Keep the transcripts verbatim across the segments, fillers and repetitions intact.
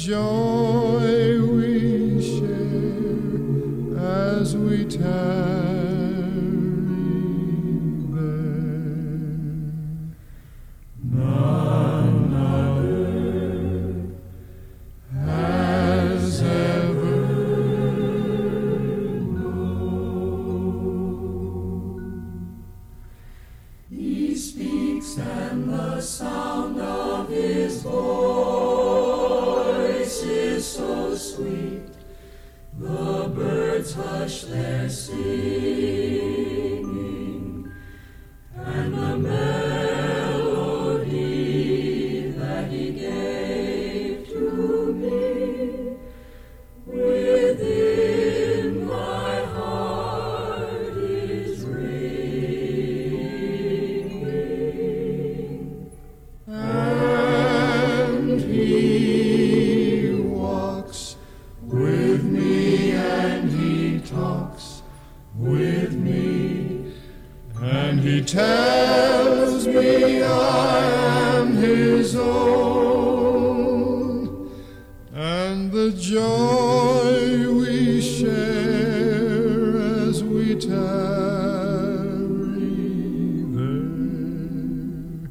joy we share as we tarry there. None other has ever known. He speaks and the sound of his voice is so sweet, the birds hush their singing, and the melody that he gave to me within my heart is ringing. And he walks with me, and he talks with me, and he tells me I am his own, and the joy we share as we tarry there,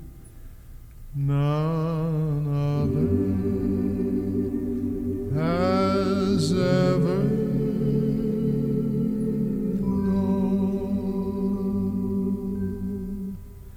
none other has ever known.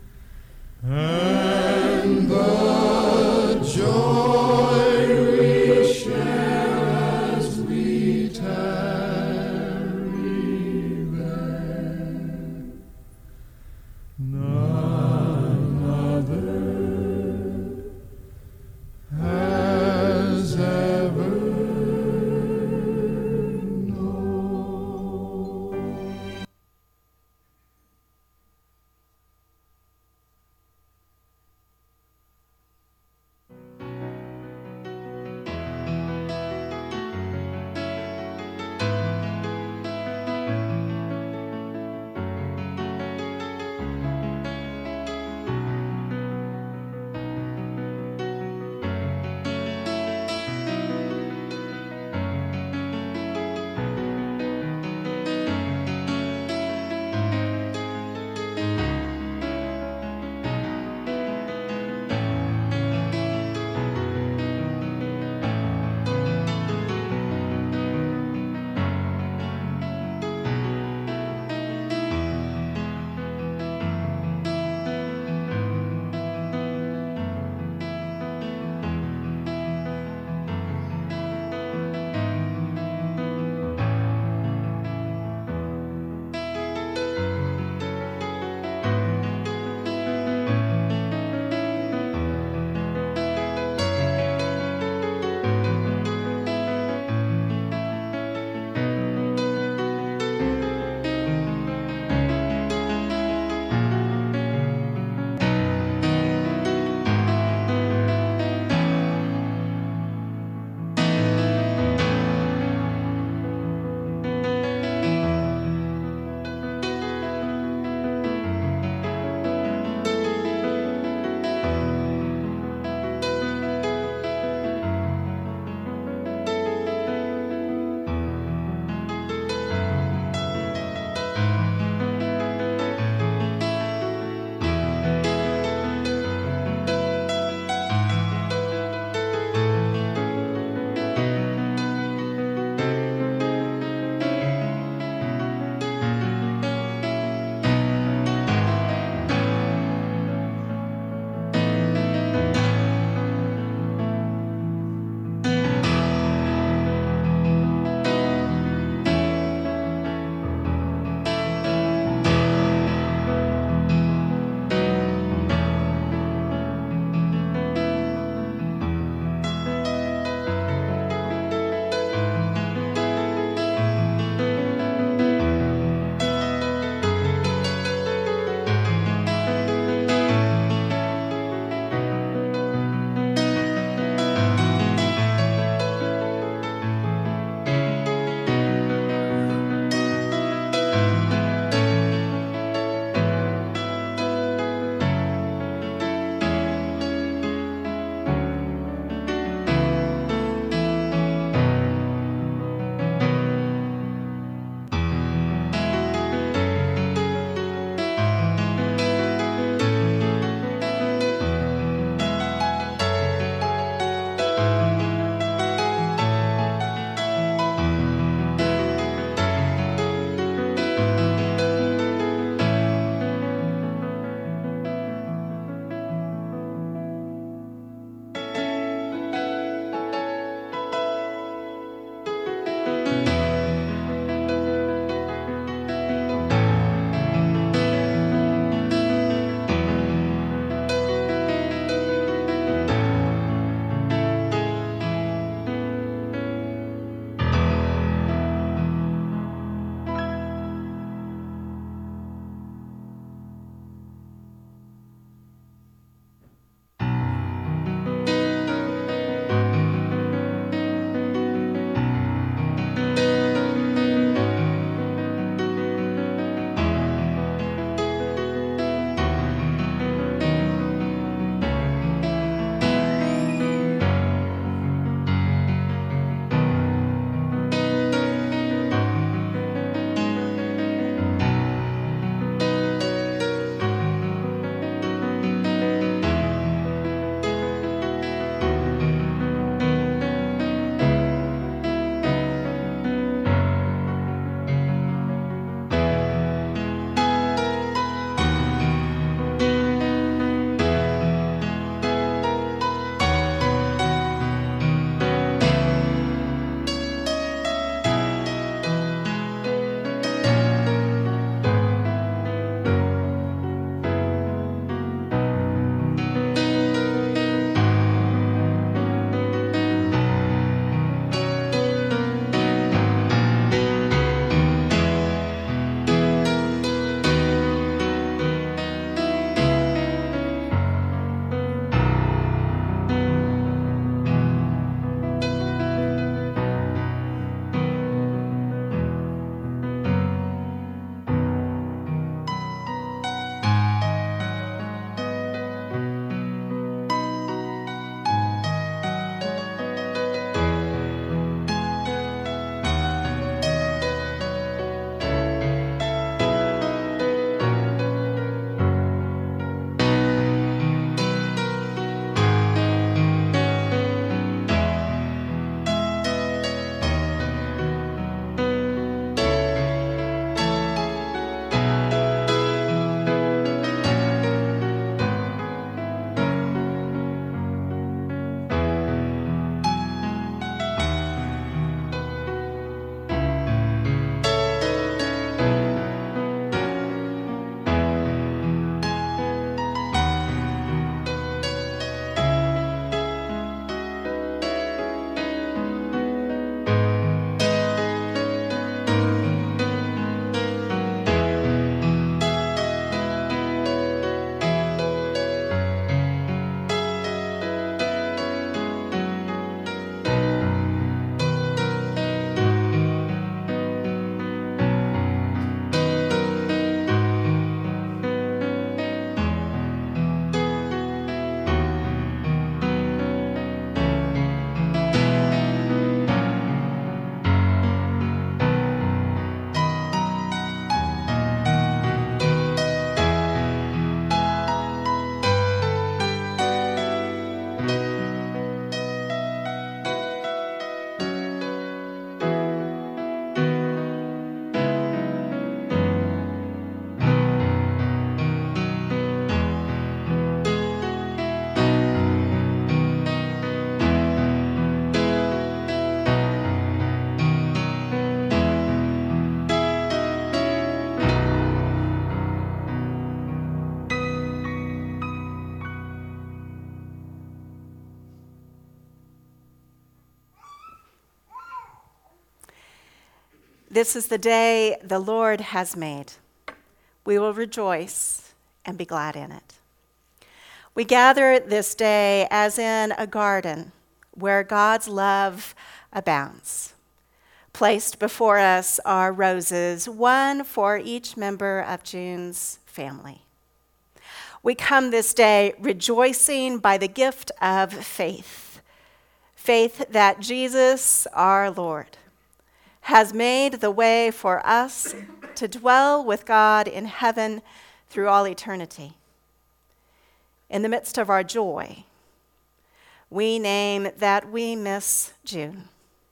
This is the day the Lord has made. We will rejoice and be glad in it. We gather this day as in a garden where God's love abounds. Placed before us are roses, one for each member of June's family. We come this day rejoicing by the gift of faith, faith that Jesus, our Lord, has made the way for us to dwell with God in heaven through all eternity. In the midst of our joy, we name that we miss June.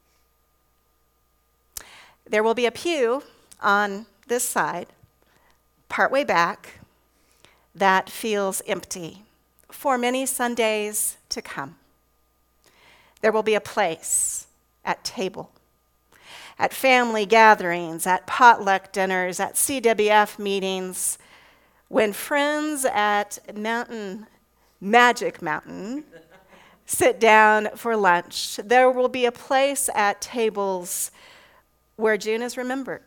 There will be a pew on this side, partway back, that feels empty for many Sundays to come. There will be a place at table, at family gatherings, at potluck dinners, at C W F meetings, when friends at Mountain, Magic Mountain sit down for lunch. There will be a place at tables where June is remembered.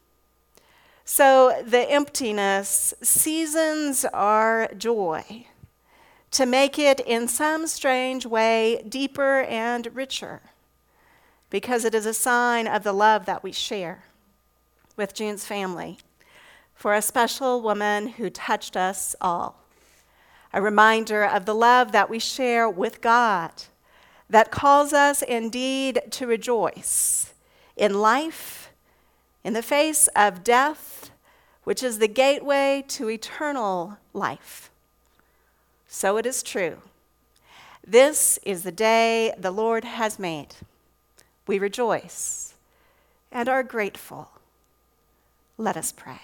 So the emptiness seasons our joy to make it in some strange way deeper and richer, because it is a sign of the love that we share with June's family for a special woman who touched us all. A reminder of the love that we share with God that calls us indeed to rejoice in life, in the face of death, which is the gateway to eternal life. So it is true. This is the day the Lord has made. We rejoice and are grateful. Let us pray.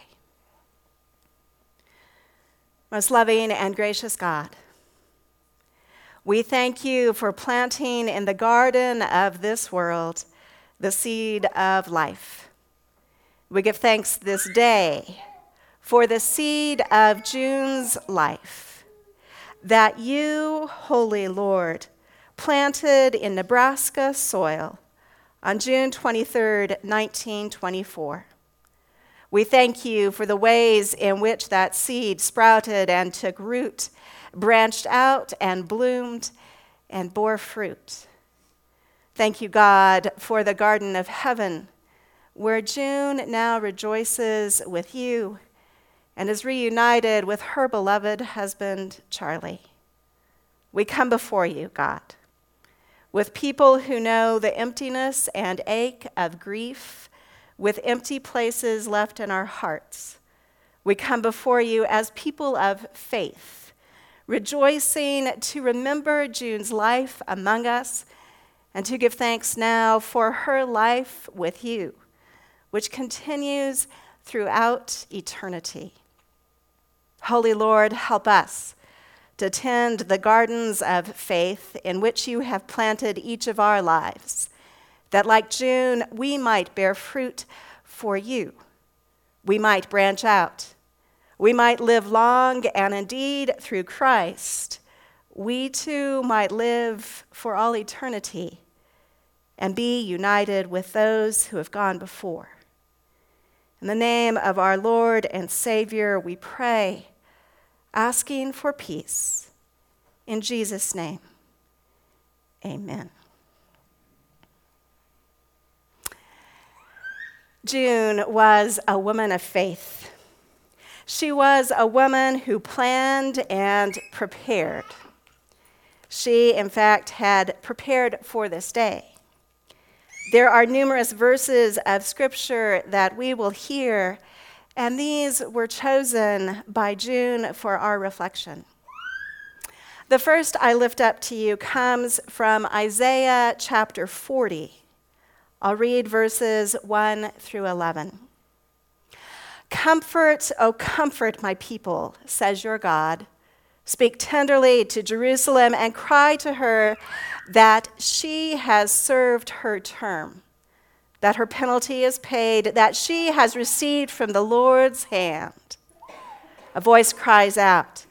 Most loving and gracious God, we thank you for planting in the garden of this world the seed of life. We give thanks this day for the seed of June's life that you, Holy Lord, planted in Nebraska soil on June twenty-third, nineteen twenty-four. We thank you for the ways in which that seed sprouted and took root, branched out and bloomed and bore fruit. Thank you, God, for the garden of heaven, where June now rejoices with you and is reunited with her beloved husband, Charlie. We come before you, God, with people who know the emptiness and ache of grief, with empty places left in our hearts. We come before you as people of faith, rejoicing to remember June's life among us and to give thanks now for her life with you, which continues throughout eternity. Holy Lord, help us to tend the gardens of faith in which you have planted each of our lives, that like June, we might bear fruit for you. We might branch out. We might live long, and indeed, through Christ, we too might live for all eternity and be united with those who have gone before. In the name of our Lord and Savior, we pray, asking for peace. In Jesus' name, amen. June was a woman of faith. She was a woman who planned and prepared. She, in fact, had prepared for this day. There are numerous verses of Scripture that we will hear, and these were chosen by June for our reflection. The first I lift up to you comes from Isaiah chapter forty. I'll read verses one through eleven. Comfort, O comfort my people, says your God. Speak tenderly to Jerusalem and cry to her that she has served her term, that her penalty is paid, that she has received from the Lord's hand. A voice cries out,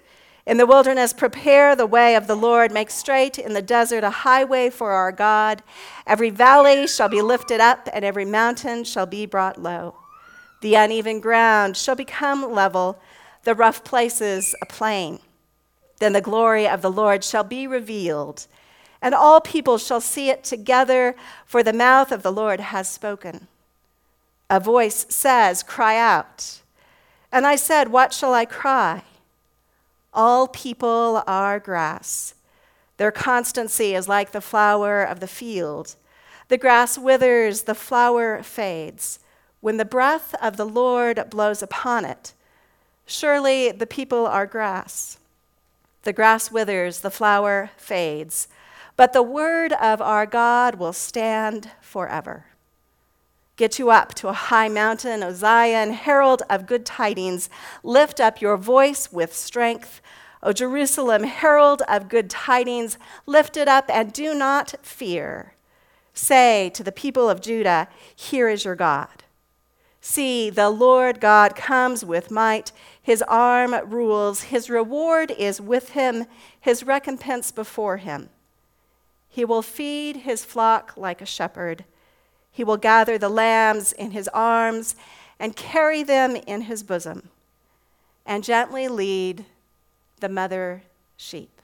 In the wilderness, prepare the way of the Lord. Make straight in the desert a highway for our God. Every valley shall be lifted up, and every mountain shall be brought low. The uneven ground shall become level, the rough places a plain. Then the glory of the Lord shall be revealed, and all people shall see it together, for the mouth of the Lord has spoken. A voice says, "Cry out." And I said, "What shall I cry?" All people are grass. Their constancy is like the flower of the field. The grass withers, the flower fades, when the breath of the Lord blows upon it. Surely the people are grass. The grass withers, the flower fades, but the word of our God will stand forever. Get you up to a high mountain, O Zion, herald of good tidings. Lift up your voice with strength. O Jerusalem, herald of good tidings, lift it up and do not fear. Say to the people of Judah, here is your God. See, the Lord God comes with might. His arm rules. His reward is with him, his recompense before him. He will feed his flock like a shepherd. He will gather the lambs in his arms and carry them in his bosom, and gently lead the mother sheep.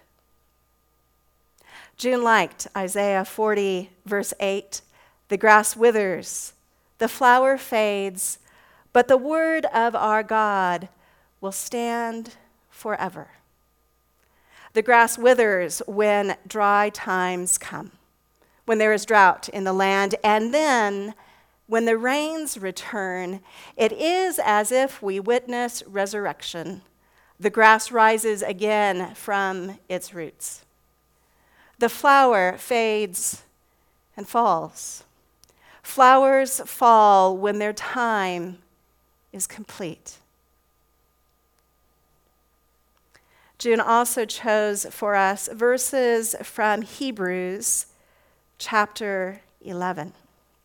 June liked Isaiah forty, verse eight. The grass withers, the flower fades, but the word of our God will stand forever. The grass withers when dry times come, when there is drought in the land, and then when the rains return, it is as if we witness resurrection. The grass rises again from its roots. The flower fades and falls. Flowers fall when their time is complete. June also chose for us verses from Hebrews chapter eleven.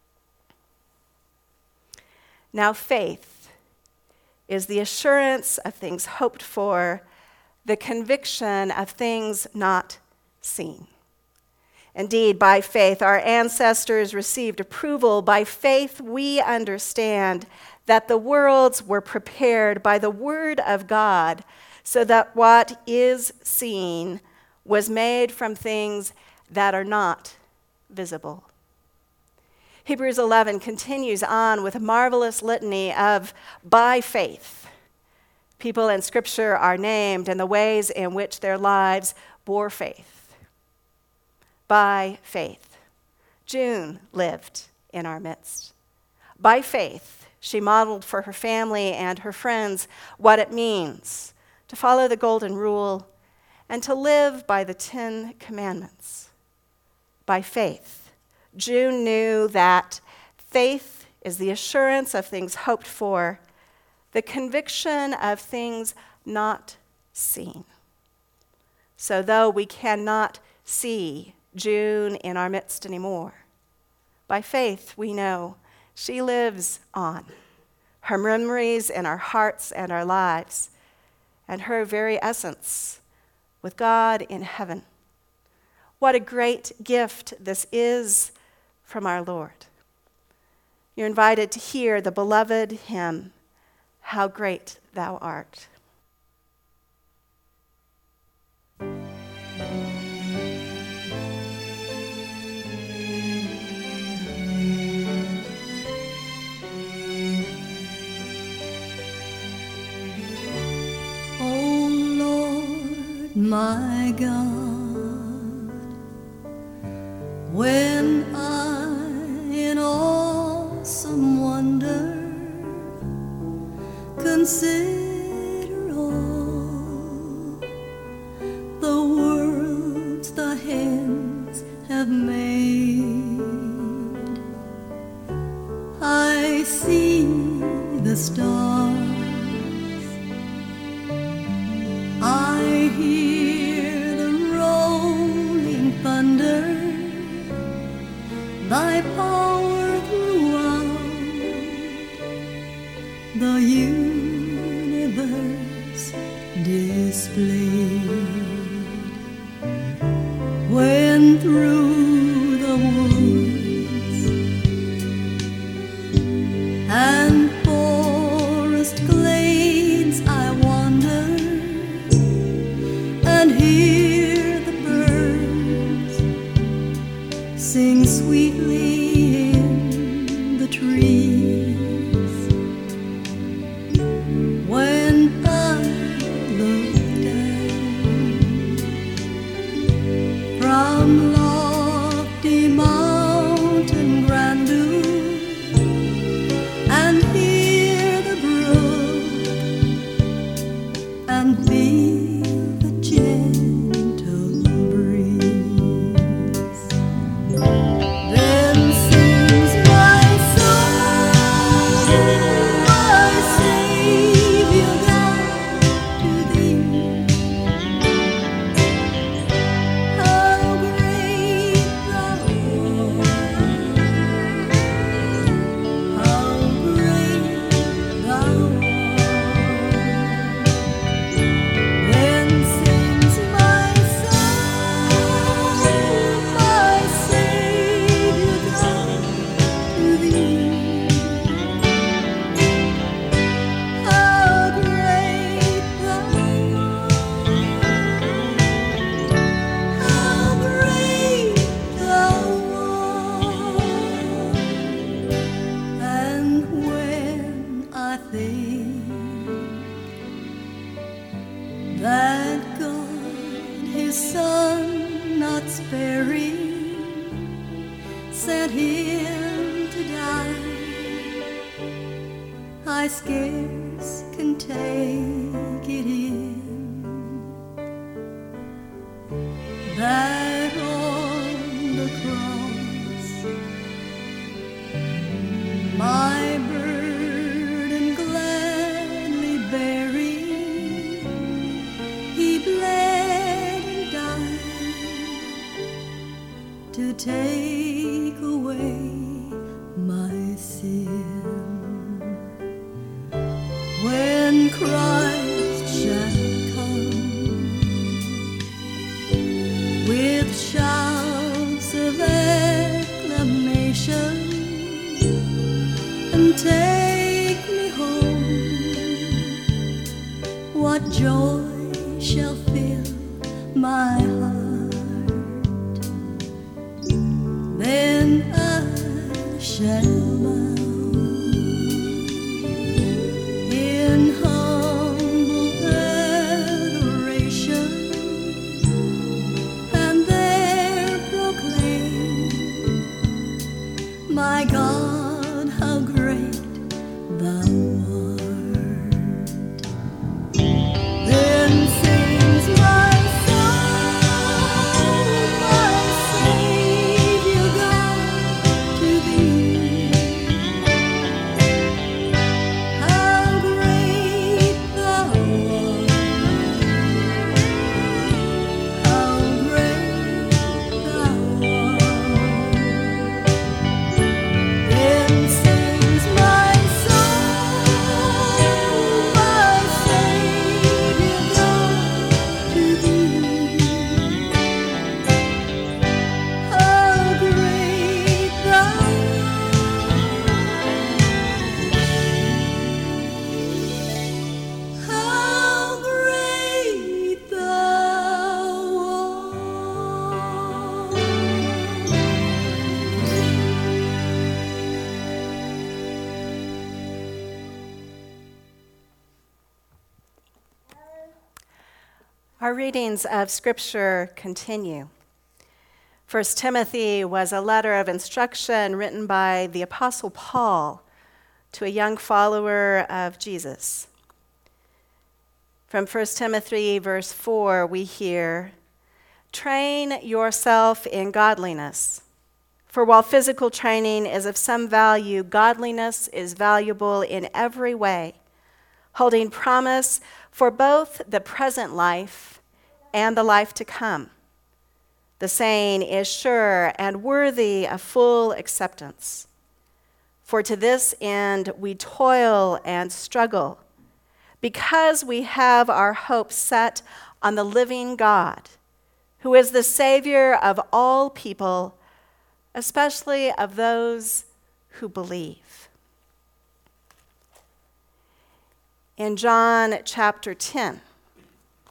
Now faith is the assurance of things hoped for, the conviction of things not seen. Indeed, by faith, our ancestors received approval. By faith, we understand that the worlds were prepared by the word of God, so that what is seen was made from things that are not visible. Hebrews eleven continues on with a marvelous litany of by faith. People in Scripture are named and the ways in which their lives bore faith. By faith, June lived in our midst. By faith, she modeled for her family and her friends what it means to follow the golden rule and to live by the Ten Commandments. By faith, June knew that faith is the assurance of things hoped for, the conviction of things not seen. So though we cannot see June in our midst anymore, by faith we know she lives on, her memories in our hearts and our lives, and her very essence with God in heaven. What a great gift this is from our Lord. You're invited to hear the beloved hymn, How Great Thou Art. My God, when I in awesome wonder consider all the worlds thy hands have made, I see the stars, I hear the rolling thunder, thy power throughout the universe displayed. sing sweetly in the trees. When I look down from lofty mountain grandeur and hear the brook and feel the gentle breeze, then sings my soul, my Savior God, to thee. How great thou art, how great thou art. Then sings my soul, my Savior God, to thee. How great thou art, how great thou art. And when I think that God his Son not sparing sent him to die, I scarce can take it in that on the cross my burden gladly bearing, he bled and died to take away my sin. When Christ shall come with shouts of acclamation and take me home, what joy shall fill my heart. Then I shall bow in humble adoration and there proclaim, my God, how great thou art. Then sings my soul, my Savior God, to thee. How great thou art, how great thou art. Then sings my soul, my Savior God, to thee. How great thou art, how great thou art. Our readings of Scripture continue. First Timothy was a letter of instruction written by the Apostle Paul to a young follower of Jesus. From First Timothy verse four, we hear, "Train yourself in godliness. For while physical training is of some value, godliness is valuable in every way, holding promise for both the present life and the life to come. The saying is sure and worthy of full acceptance. For to this end we toil and struggle, because we have our hope set on the living God, who is the Savior of all people, especially of those who believe." In John chapter ten,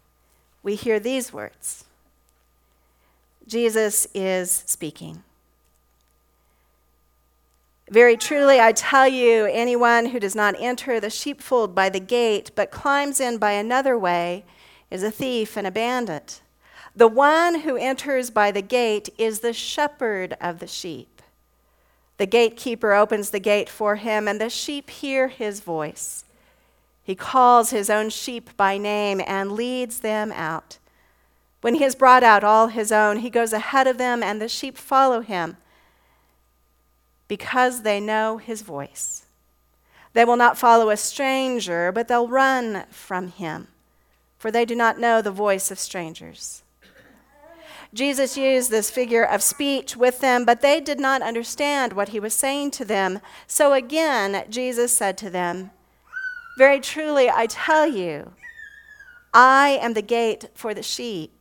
we hear these words. Jesus is speaking. Very truly, I tell you, anyone who does not enter the sheepfold by the gate, but climbs in by another way, is a thief and a bandit. The one who enters by the gate is the shepherd of the sheep. The gatekeeper opens the gate for him, and the sheep hear his voice. He calls his own sheep by name and leads them out. When he has brought out all his own, he goes ahead of them, and the sheep follow him, because they know his voice. They will not follow a stranger, but they'll run from him, for they do not know the voice of strangers. Jesus used this figure of speech with them, but they did not understand what he was saying to them. So again, Jesus said to them, "Very truly, I tell you, I am the gate for the sheep.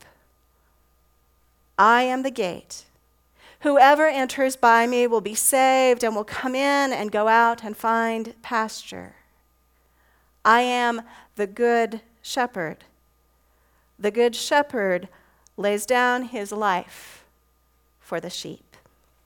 I am the gate. Whoever enters by me will be saved and will come in and go out and find pasture. I am the good shepherd. The good shepherd lays down his life for the sheep."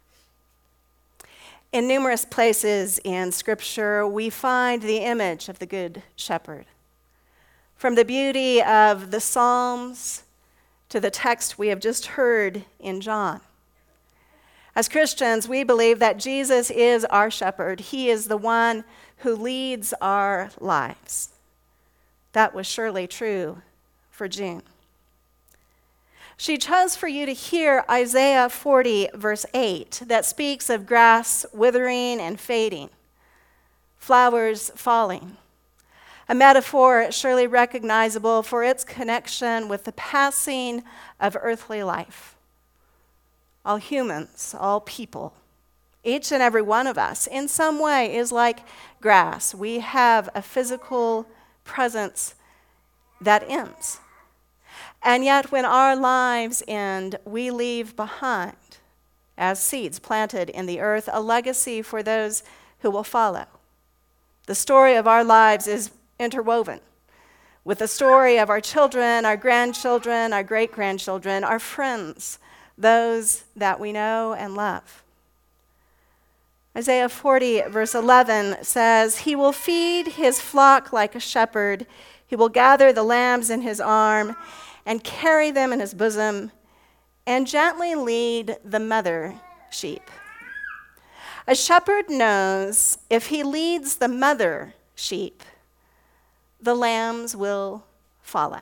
In numerous places in Scripture, we find the image of the good shepherd. From the beauty of the Psalms to the text we have just heard in John. As Christians, we believe that Jesus is our shepherd. He is the one who leads our lives. That was surely true for June. She chose for you to hear Isaiah forty, verse eight, that speaks of grass withering and fading, flowers falling, a metaphor surely recognizable for its connection with the passing of earthly life. All humans, all people, each and every one of us, in some way is like grass. We have a physical presence that ends. And yet when our lives end, we leave behind, as seeds planted in the earth, a legacy for those who will follow. The story of our lives is interwoven with the story of our children, our grandchildren, our great-grandchildren, our friends, those that we know and love. Isaiah forty, verse eleven says, "He will feed his flock like a shepherd. He will gather the lambs in his arm and carry them in his bosom and gently lead the mother sheep." A shepherd knows if he leads the mother sheep, the lambs will follow.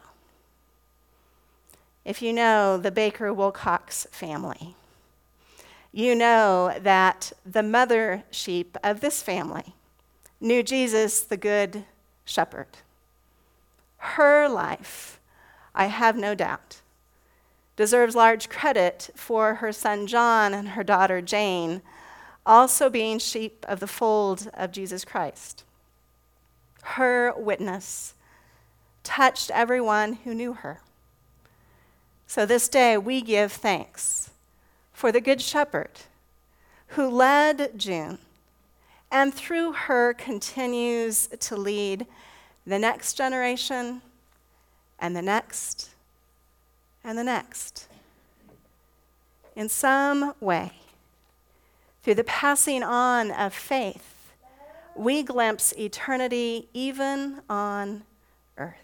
If you know the Baker Wilcox family, you know that the mother sheep of this family knew Jesus, the good shepherd. Her life, I have no doubt, deserves large credit for her son John and her daughter Jane also being sheep of the fold of Jesus Christ. Her witness touched everyone who knew her. So this day we give thanks for the Good Shepherd who led June and through her continues to lead the next generation and the next and the next. In some way, through the passing on of faith, we glimpse eternity even on earth.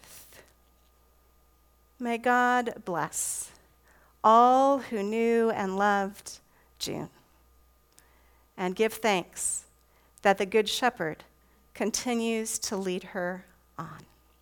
May God bless all who knew and loved June, and give thanks that the Good Shepherd continues to lead her on.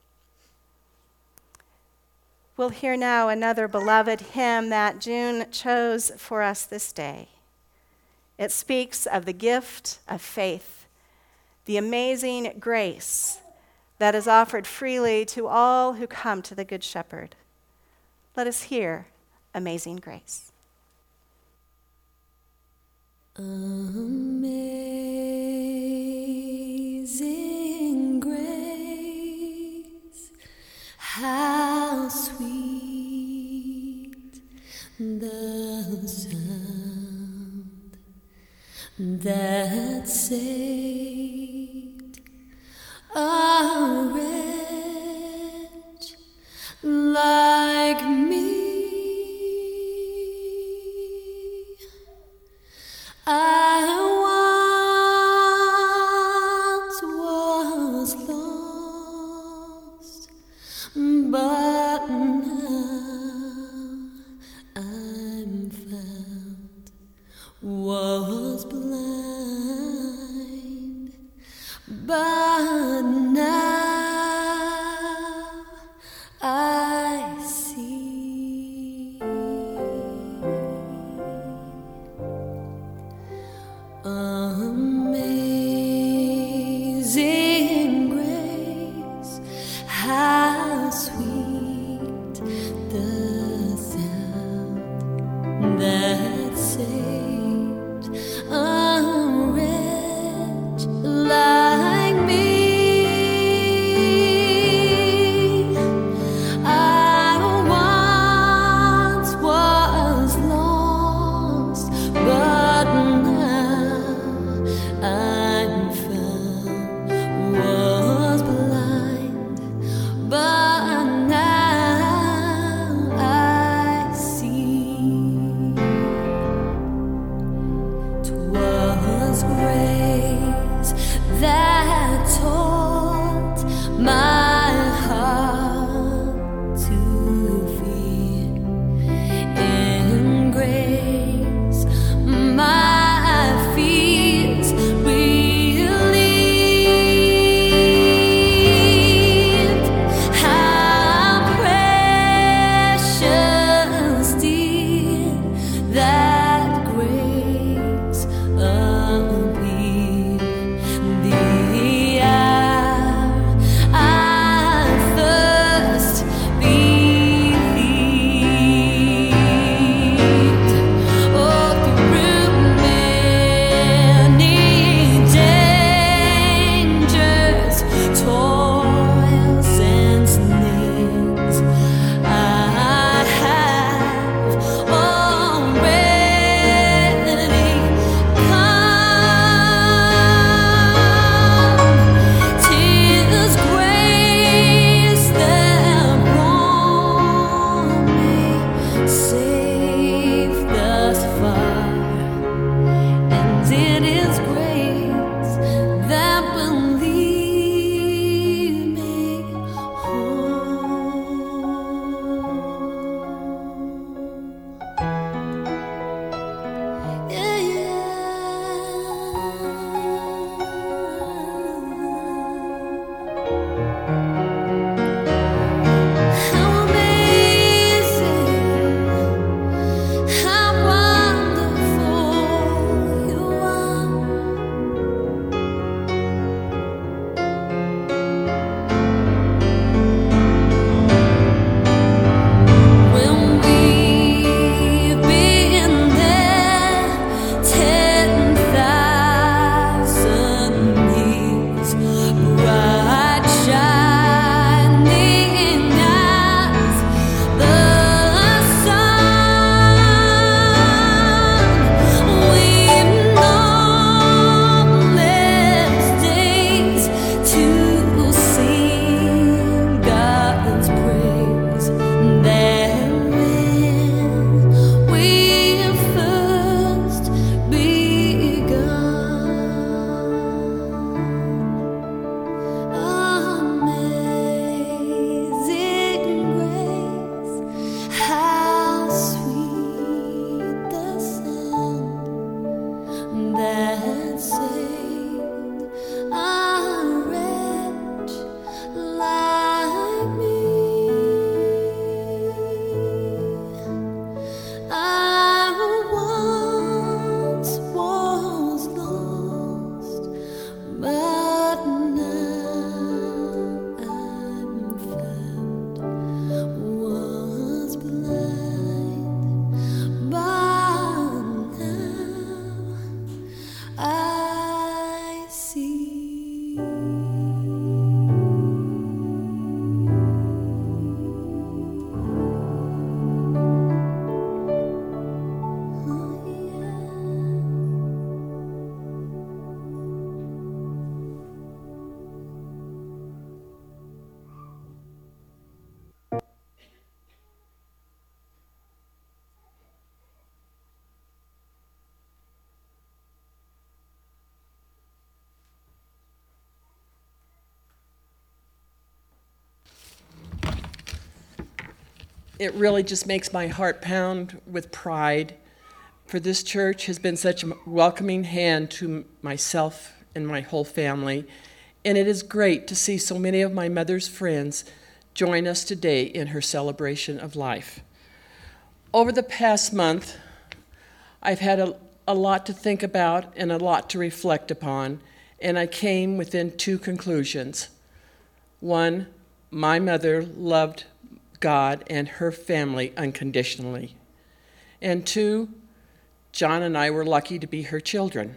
We'll hear now another beloved hymn that June chose for us this day. It speaks of the gift of faith, the amazing grace that is offered freely to all who come to the Good Shepherd. Let us hear Amazing Grace. Amazing grace, how sweet the sound that saved a wretch like me. I was blind, but now I see. Amazing grace, how sweet the sound that saved a wretch like me. I once was lost, but now I'm found. Was blind, but now I see. 'Twas grace that taught my heart to fear. In grace, my fears relieved. How precious did that grace appear. The hour I first believed. Oh, through many dangers, toils, and snares, I have already come. 'Tis grace that brought me safe thus far, and it is grace that will lead me home. Yeah, yeah. How amazing, how wonderful you are. When we've been there ten thousand years, bright shining as the sun, we've known less days to sing God's praise than when we first begun. Amazing grace, how sweet the sound that saved a wretch like me. I once was lost, but now I'm found. Was blind, but now I see. Oh, yeah. It really just makes my heart pound with pride for this church has been such a welcoming hand to myself and my whole family, and it is great to see so many of my mother's friends join us today in her celebration of life. Over the past month, I've had a, a lot to think about and a lot to reflect upon, and I came within two conclusions. One, my mother loved God and her family unconditionally. And two, John and I were lucky to be her children.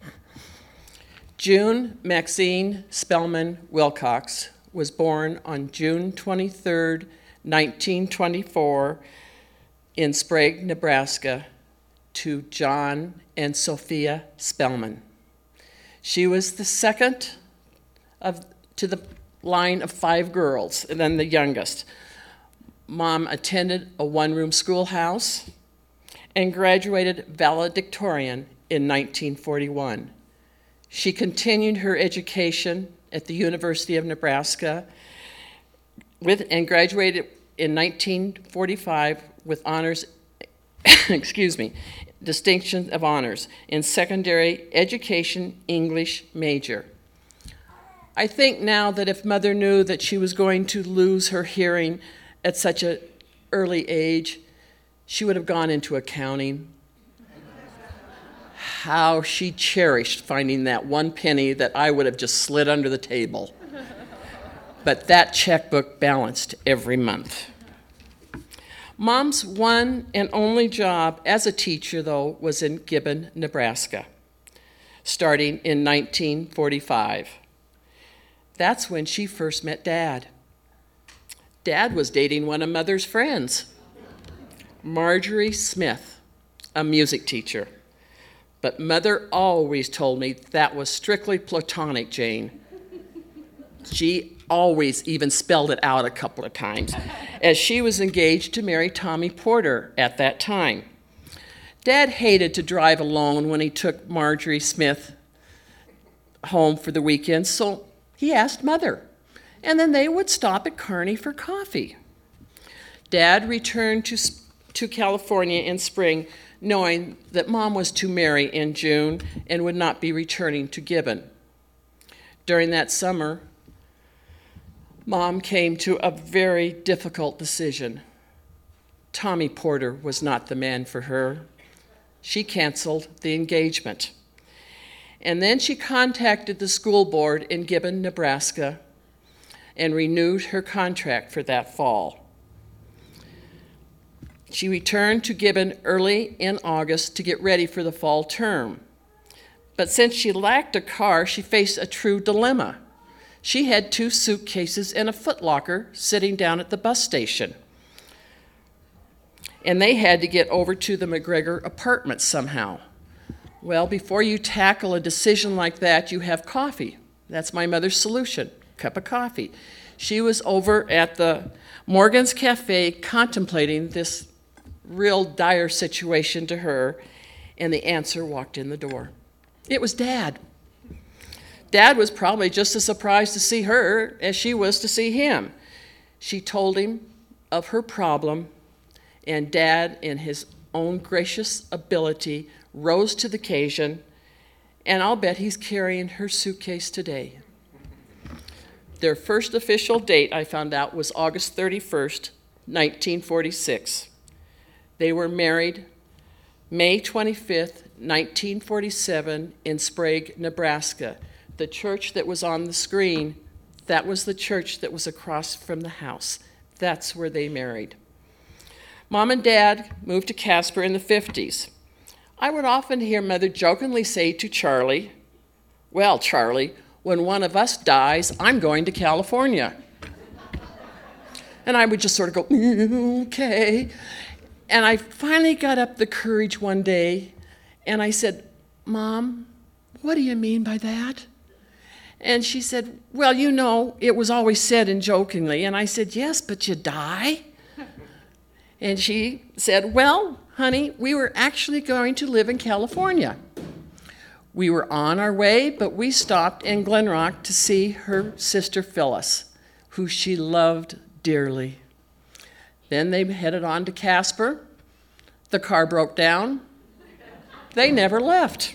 June Maxine Spellman Wilcox was born on June twenty-third, nineteen twenty-four, in Sprague, Nebraska, to John and Sophia Spellman. She was the second of to the line of five girls, and then the youngest. Mom attended a one-room schoolhouse and graduated valedictorian in nineteen forty-one. She continued her education at the University of Nebraska with, and graduated in nineteen forty-five with honors, excuse me, distinction of honors in secondary education English major. I think now that if Mother knew that she was going to lose her hearing at such an early age, she would have gone into accounting. How she cherished finding that one penny that I would have just slid under the table. But that checkbook balanced every month. Mom's one and only job as a teacher, though, was in Gibbon, Nebraska, starting in nineteen forty-five. That's when she first met Dad. Dad was dating one of Mother's friends, Marjorie Smith, a music teacher. But Mother always told me that was strictly platonic, Jane. She always even spelled it out a couple of times, as she was engaged to marry Tommy Porter at that time. Dad hated to drive alone when he took Marjorie Smith home for the weekend, so he asked Mother, and then they would stop at Kearney for coffee. Dad returned to, to California in spring, knowing that Mom was to marry in June and would not be returning to Gibbon. During that summer, Mom came to a very difficult decision. Tommy Porter was not the man for her. She canceled the engagement. And then she contacted the school board in Gibbon, Nebraska, and renewed her contract for that fall. She returned to Gibbon early in August to get ready for the fall term. But since she lacked a car, she faced a true dilemma. She had two suitcases and a footlocker sitting down at the bus station. And they had to get over to the McGregor apartments somehow. Well, before you tackle a decision like that, you have coffee. That's my mother's solution, cup of coffee. She was over at the Morgan's Cafe contemplating this real dire situation to her, and the answer walked in the door. It was Dad. Dad was probably just as surprised to see her as she was to see him. She told him of her problem, and Dad, in his own gracious ability, rose to the occasion, and I'll bet he's carrying her suitcase today. Their first official date, I found out, was August thirty-first, nineteen forty-six. They were married May twenty-fifth, nineteen forty-seven, in Sprague, Nebraska. The church that was on the screen, that was the church that was across from the house. That's where they married. Mom and Dad moved to Casper in the fifties. I would often hear Mother jokingly say to Charlie, "Well, Charlie, when one of us dies, I'm going to California." And I would just sort of go, mm, okay. And I finally got up the courage one day, and I said, "Mom, what do you mean by that?" And she said, "Well, you know, it was always said and jokingly." And I said, "Yes, but you die." And she said, "Well, honey, we were actually going to live in California. We were on our way, but we stopped in Glen Rock to see her sister Phyllis, who she loved dearly. Then they headed on to Casper. The car broke down. They never left.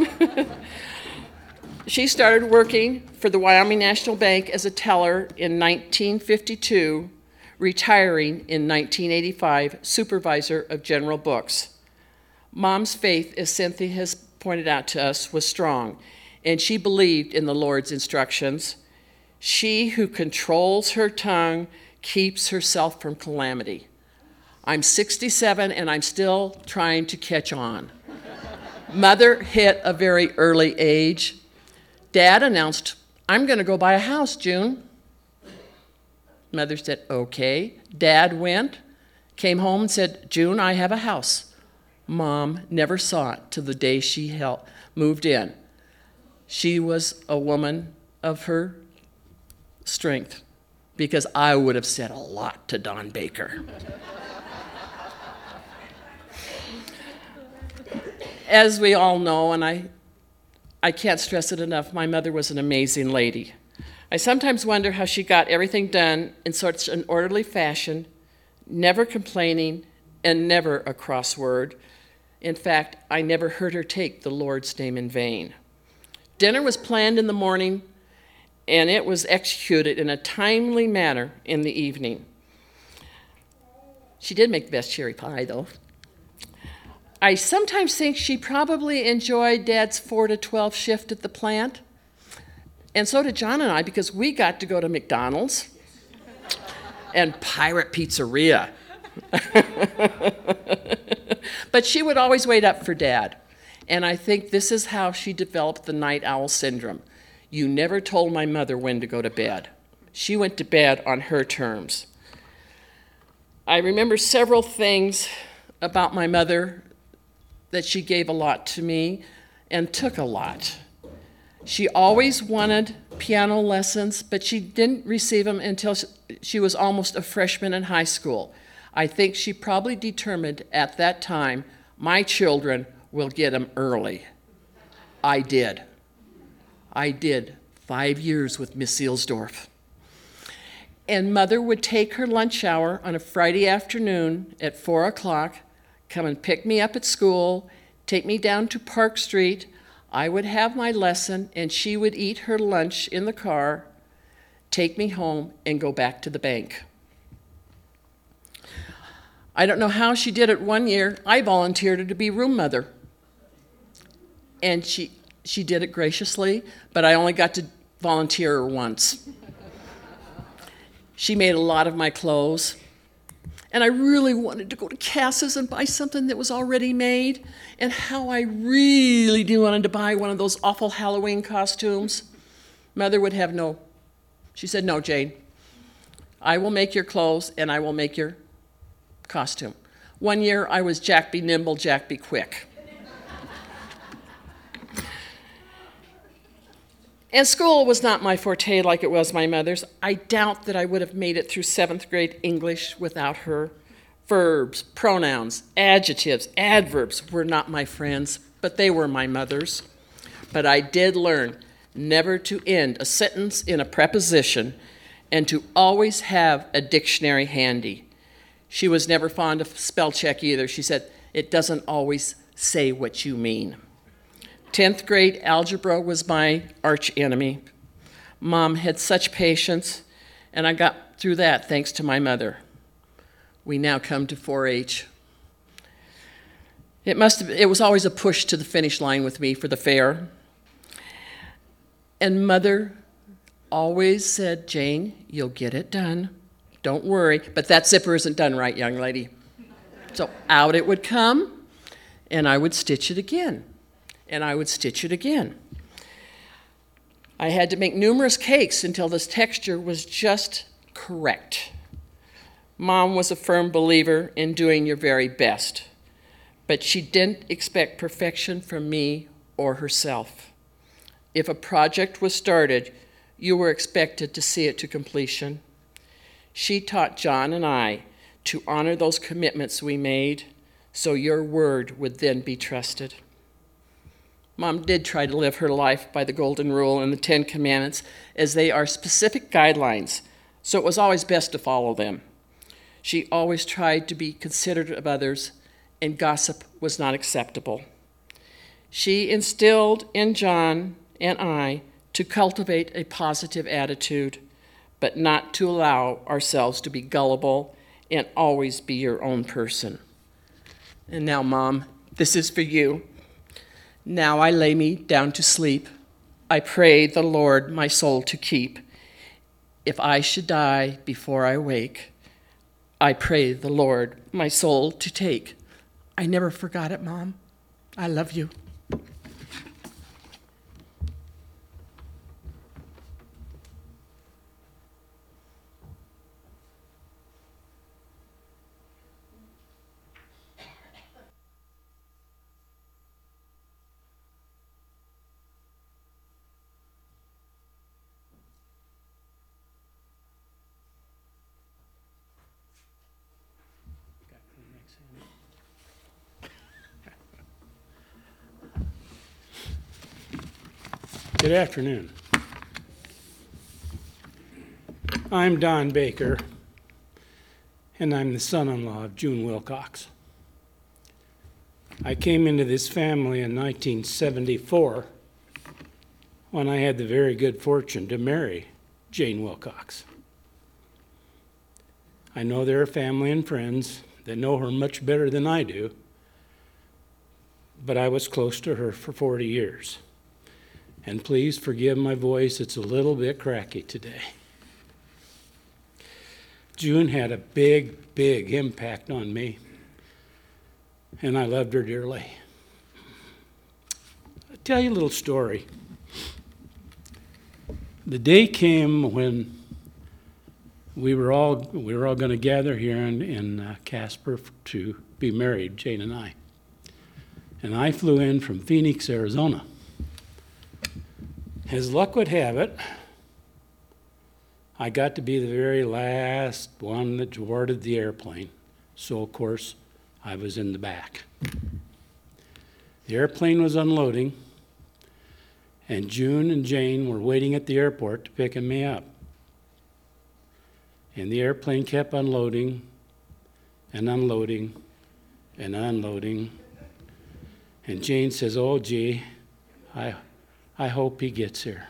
She started working for the Wyoming National Bank as a teller in nineteen fifty-two, retiring in nineteen eighty-five, supervisor of general books. Mom's faith, as Cynthia has pointed out to us, was strong, and she believed in the Lord's instructions. She who controls her tongue keeps herself from calamity. I'm sixty-seven and I'm still trying to catch on. Mother hit a very early age. Dad announced, I'm going to go buy a house, June. Mother said, okay. Dad went, came home and said, June, I have a house. Mom never saw it till the day she helped, moved in. She was a woman of her strength, because I would have said a lot to Don Baker. As we all know, and I, I can't stress it enough, my mother was an amazing lady. I sometimes wonder how she got everything done in such an orderly fashion, never complaining, and never a cross word. In fact, I never heard her take the Lord's name in vain. Dinner was planned in the morning, and it was executed in a timely manner in the evening. She did make the best cherry pie, though. I sometimes think she probably enjoyed Dad's four to twelve shift at the plant. And so did John and I, because we got to go to McDonald's and Pirate Pizzeria. But she would always wait up for Dad. And I think this is how she developed the night owl syndrome. You never told my mother when to go to bed. She went to bed on her terms. I remember several things about my mother that she gave a lot to me and took a lot. She always wanted piano lessons, but she didn't receive them until she was almost a freshman in high school. I think she probably determined at that time, my children will get them early. I did. I did five years with Miss Sealsdorf. And Mother would take her lunch hour on a Friday afternoon at four o'clock, come and pick me up at school, take me down to Park Street. I would have my lesson, and she would eat her lunch in the car, take me home, and go back to the bank. I don't know how she did it one year. I volunteered her to be room mother. And she, she did it graciously, but I only got to volunteer her once. She made a lot of my clothes. And I really wanted to go to Cass's and buy something that was already made. And how I really do wanted to buy one of those awful Halloween costumes. Mother would have no. She said, no, Jane. I will make your clothes and I will make your costume. One year I was Jack be nimble, Jack be quick. And school was not my forte like it was my mother's. I doubt that I would have made it through seventh grade English without her. Verbs, pronouns, adjectives, adverbs were not my friends, but they were my mother's. But I did learn never to end a sentence in a preposition and to always have a dictionary handy. She was never fond of spell check either. She said, it doesn't always say what you mean. tenth grade algebra was my arch enemy. Mom had such patience, and I got through that thanks to my mother. We now come to four H. It must have, it was always a push to the finish line with me for the fair. And Mother always said, Jane, you'll get it done. Don't worry. But that zipper isn't done right, young lady. So out it would come, and I would stitch it again. And I would stitch it again. I had to make numerous cakes until this texture was just correct. Mom was a firm believer in doing your very best, but she didn't expect perfection from me or herself. If a project was started, you were expected to see it to completion. She taught John and I to honor those commitments we made, so your word would then be trusted. Mom did try to live her life by the Golden Rule and the Ten Commandments, as they are specific guidelines, so it was always best to follow them. She always tried to be considerate of others, and gossip was not acceptable. She instilled in John and I to cultivate a positive attitude, but not to allow ourselves to be gullible and always be your own person. And now, Mom, this is for you. Now I lay me down to sleep. I pray the Lord my soul to keep. If I should die before I wake, I pray the Lord my soul to take. I never forgot it, Mom. I love you. Good afternoon. I'm Don Baker, and I'm the son-in-law of June Wilcox. I came into this family in nineteen seventy-four when I had the very good fortune to marry Jane Wilcox. I know there are family and friends that know her much better than I do, but I was close to her for forty years. And please forgive my voice, it's a little bit cracky today. June had a big, big impact on me, and I loved her dearly. I'll tell you a little story. The day came when we were all we were all going to gather here in, in uh, Casper to be married, Jane and I. And I flew in from Phoenix, Arizona. As luck would have it, I got to be the very last one that boarded the airplane. So, of course, I was in the back. The airplane was unloading, and June and Jane were waiting at the airport to pick me up. And the airplane kept unloading and unloading and unloading. And Jane says, "Oh, gee, I... I hope he gets here."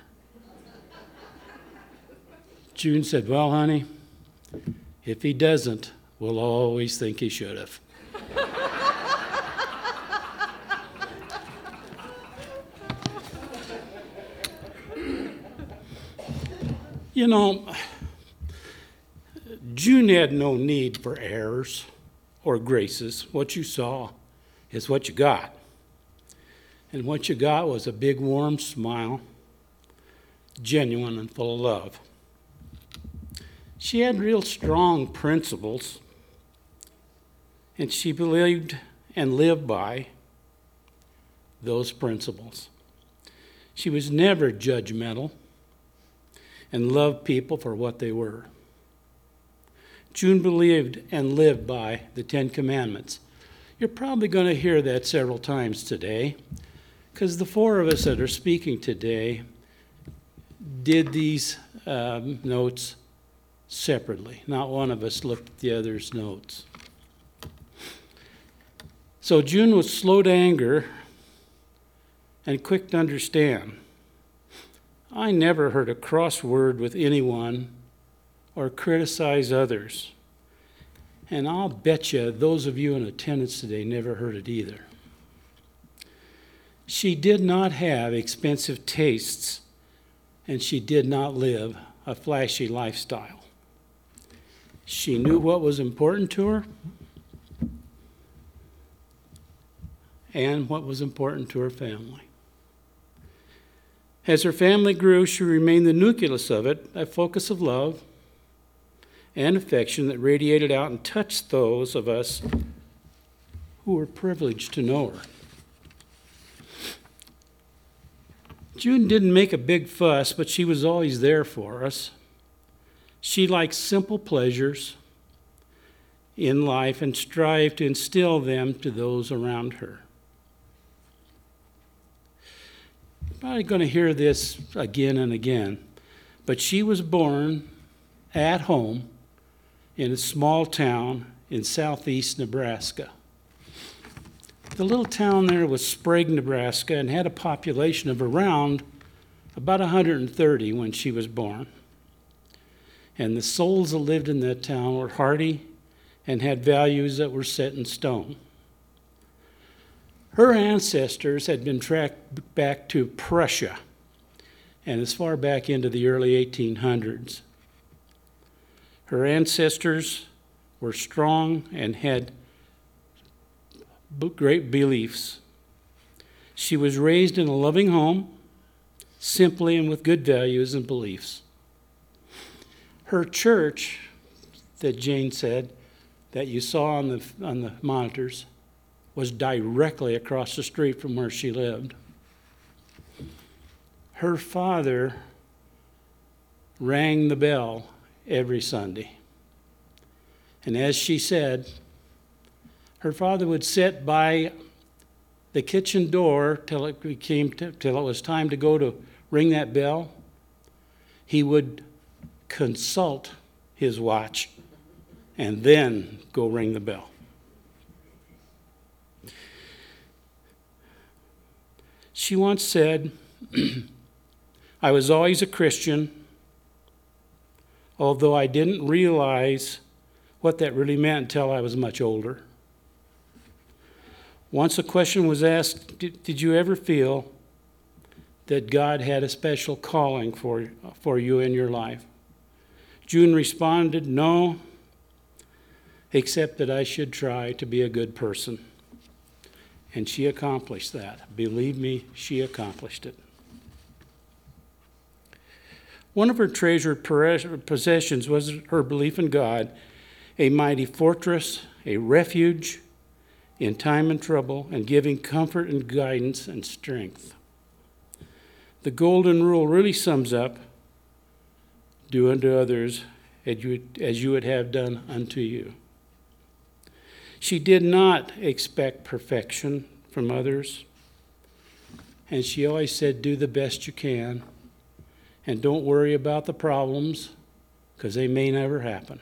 June said, "Well, honey, if he doesn't, we'll always think he should have." You know, June had no need for errors or graces. What you saw is what you got. And what you got was a big, warm smile, genuine and full of love. She had real strong principles, and she believed and lived by those principles. She was never judgmental and loved people for what they were. June believed and lived by the Ten Commandments. You're probably going to hear that several times today, because the four of us that are speaking today did these um, notes separately. Not one of us looked at the other's notes. So June was slow to anger and quick to understand. I never heard a cross word with anyone or criticize others. And I'll bet you those of you in attendance today never heard it either. She did not have expensive tastes, and she did not live a flashy lifestyle. She knew what was important to her and what was important to her family. As her family grew, she remained the nucleus of it, a focus of love and affection that radiated out and touched those of us who were privileged to know her. June didn't make a big fuss, but she was always there for us. She liked simple pleasures in life and strived to instill them to those around her. You're probably going to hear this again and again, but she was born at home in a small town in southeast Nebraska. The little town there was Sprague, Nebraska, and had a population of around about one hundred thirty when she was born. And the souls that lived in that town were hearty and had values that were set in stone. Her ancestors had been tracked back to Prussia, and as far back into the early eighteen hundreds. Her ancestors were strong and had great beliefs. She was raised in a loving home, simply and with good values and beliefs. Her church, that Jane said, that you saw on the, on the monitors, was directly across the street from where she lived. Her father rang the bell every Sunday. And as she said, her father would sit by the kitchen door till it became till it was time to go to ring that bell. He would consult his watch and then go ring the bell. She once said, I was always a Christian, although I didn't realize what that really meant until I was much older. Once a question was asked, did, did you ever feel that God had a special calling for, for you in your life? June responded, no, except that I should try to be a good person. And she accomplished that. Believe me, she accomplished it. One of her treasured possessions was her belief in God, a mighty fortress, a refuge in time and trouble, and giving comfort and guidance and strength. The golden rule really sums up, do unto others as you, as you would have done unto you. She did not expect perfection from others, and she always said, do the best you can, and don't worry about the problems, because they may never happen.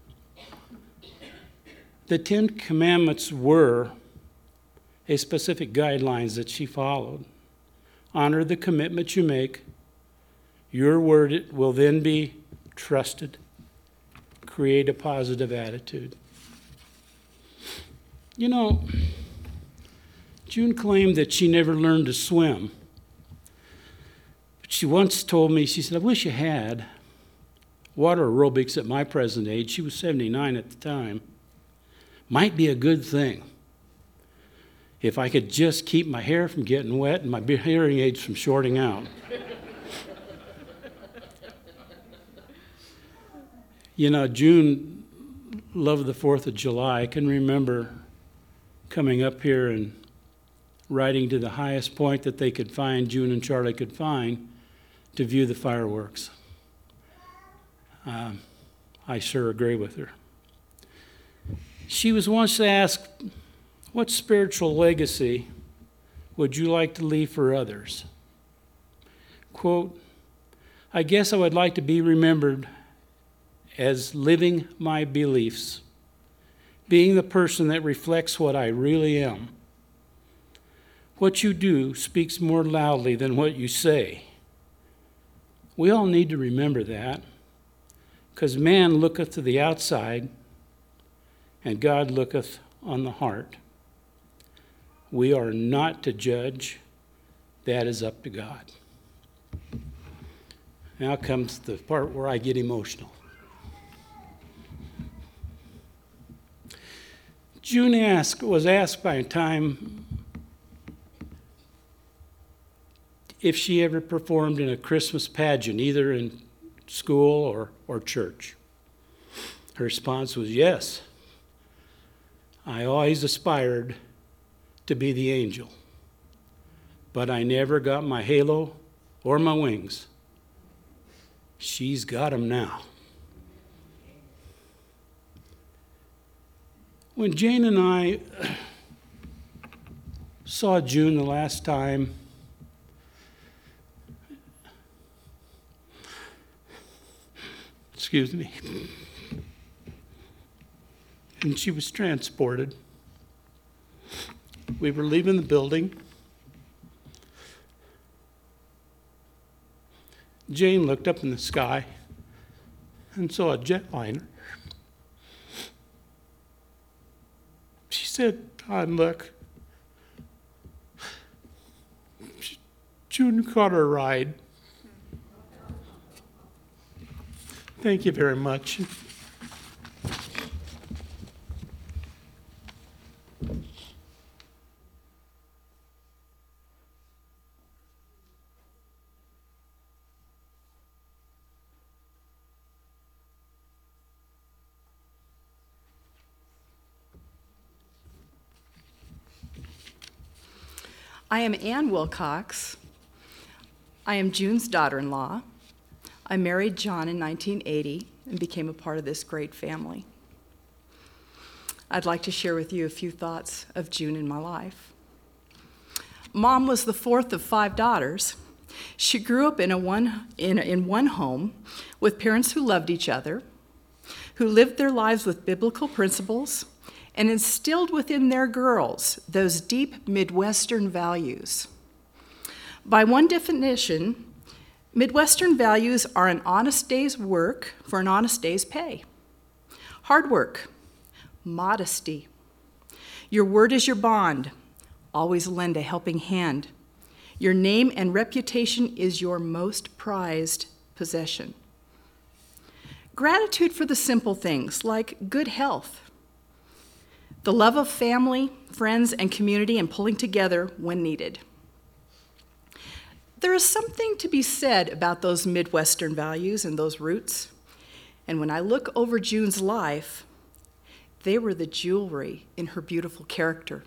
The Ten Commandments were a specific guidelines that she followed. Honor the commitment you make. Your word will then be trusted. Create a positive attitude. You know, June claimed that she never learned to swim. But she once told me, she said, I wish I had. Water aerobics at my present age, she was seventy-nine at the time, might be a good thing if I could just keep my hair from getting wet and my hearing aids from shorting out. You know, June loved the fourth of July. I can remember coming up here and riding to the highest point that they could find, June and Charlie could find, to view the fireworks. Um, I sure agree with her. She was once asked, what spiritual legacy would you like to leave for others? Quote, I guess I would like to be remembered as living my beliefs, being the person that reflects what I really am. What you do speaks more loudly than what you say. We all need to remember that, because man looketh to the outside, and God looketh on the heart. We are not to judge. That is up to God. Now comes the part where I get emotional. June asked, was asked by a time if she ever performed in a Christmas pageant, either in school or, or church. Her response was yes. I always aspired to be the angel, but I never got my halo or my wings. She's got them now. When Jane and I saw June the last time, excuse me, and she was transported, We were leaving the building. Jane looked up in the sky and saw a jetliner. She said, "Todd, look." June caught her ride. Thank you very much. I am Ann Wilcox. I am June's daughter-in-law. I married John in nineteen eighty and became a part of this great family. I'd like to share with you a few thoughts of June in my life. Mom was the fourth of five daughters. She grew up in, a one, in, a, in one home with parents who loved each other, who lived their lives with biblical principles, and instilled within their girls those deep Midwestern values. By one definition, Midwestern values are an honest day's work for an honest day's pay. Hard work, modesty. Your word is your bond. Always lend a helping hand. Your name and reputation is your most prized possession. Gratitude for the simple things like good health, the love of family, friends, and community, and pulling together when needed. There is something to be said about those Midwestern values and those roots. And when I look over June's life, they were the jewelry in her beautiful character.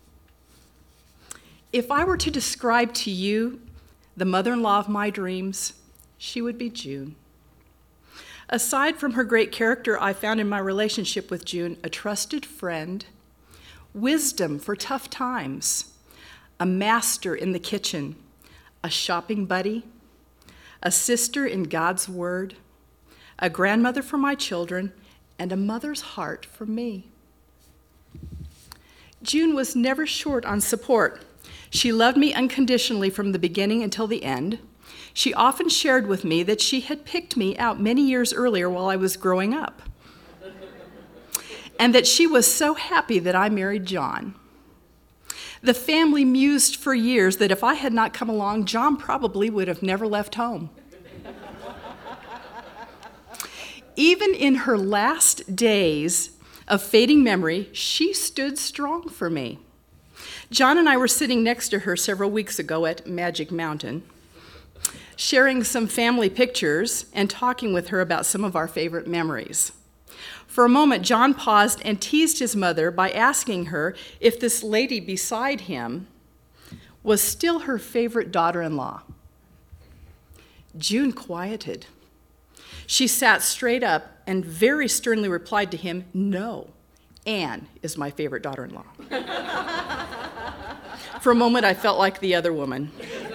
If I were to describe to you the mother-in-law of my dreams, she would be June. Aside from her great character, I found in my relationship with June a trusted friend, wisdom for tough times, a master in the kitchen, a shopping buddy, a sister in God's word, a grandmother for my children, and a mother's heart for me. June was never short on support. She loved me unconditionally from the beginning until the end. She often shared with me that she had picked me out many years earlier while I was growing up, and that she was so happy that I married John. The family mused for years that if I had not come along, John probably would have never left home. Even in her last days of fading memory, she stood strong for me. John and I were sitting next to her several weeks ago at Magic Mountain, sharing some family pictures and talking with her about some of our favorite memories. For a moment, John paused and teased his mother by asking her if this lady beside him was still her favorite daughter-in-law. June quieted. She sat straight up and very sternly replied to him, "No, Anne is my favorite daughter-in-law." For a moment, I felt like the other woman.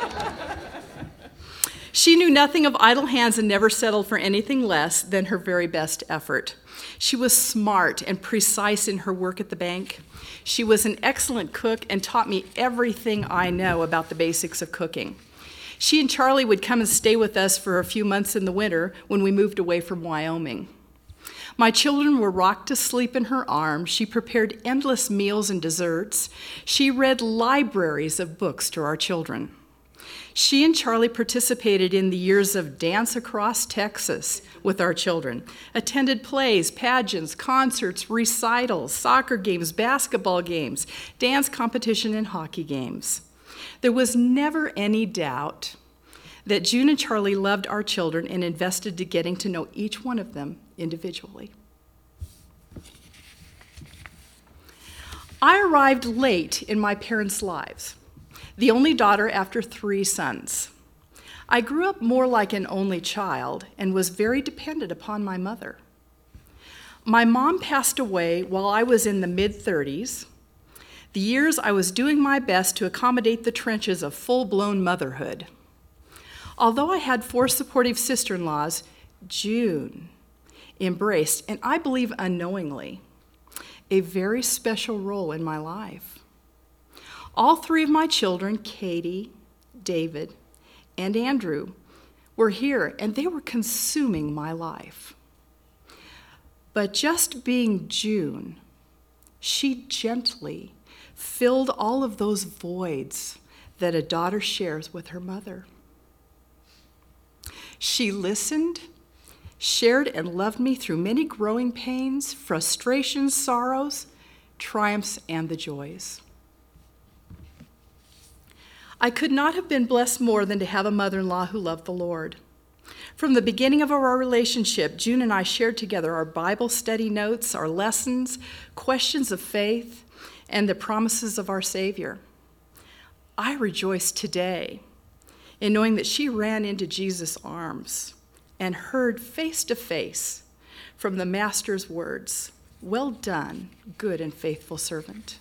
She knew nothing of idle hands and never settled for anything less than her very best effort. She was smart and precise in her work at the bank. She was an excellent cook and taught me everything I know about the basics of cooking. She and Charlie would come and stay with us for a few months in the winter when we moved away from Wyoming. My children were rocked to sleep in her arms. She prepared endless meals and desserts. She read libraries of books to our children. She and Charlie participated in the years of Dance Across Texas with our children, attended plays, pageants, concerts, recitals, soccer games, basketball games, dance competition, and hockey games. There was never any doubt that June and Charlie loved our children and invested in getting to know each one of them individually. I arrived late in my parents' lives, the only daughter after three sons. I grew up more like an only child and was very dependent upon my mother. My mom passed away while I was in the mid-thirties, the years I was doing my best to accommodate the trenches of full-blown motherhood. Although I had four supportive sister-in-laws, June embraced, and I believe unknowingly, a very special role in my life. All three of my children, Katie, David, and Andrew, were here, and they were consuming my life. But just being June, she gently filled all of those voids that a daughter shares with her mother. She listened, shared, and loved me through many growing pains, frustrations, sorrows, triumphs, and the joys. I could not have been blessed more than to have a mother-in-law who loved the Lord. From the beginning of our relationship, June and I shared together our Bible study notes, our lessons, questions of faith, and the promises of our Savior. I rejoice today in knowing that she ran into Jesus' arms and heard face to face from the Master's words, "Well done, good and faithful servant."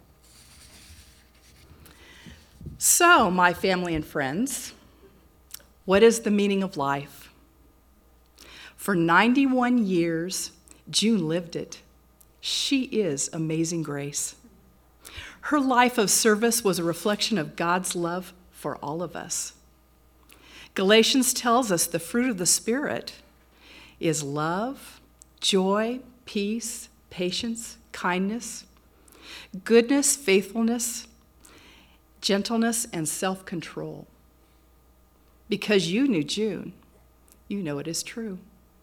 So, my family and friends, what is the meaning of life? For ninety-one years, June lived it. She is amazing grace. Her life of service was a reflection of God's love for all of us. Galatians tells us the fruit of the Spirit is love, joy, peace, patience, kindness, goodness, faithfulness, gentleness, and self-control. Because you knew June, you know it is true.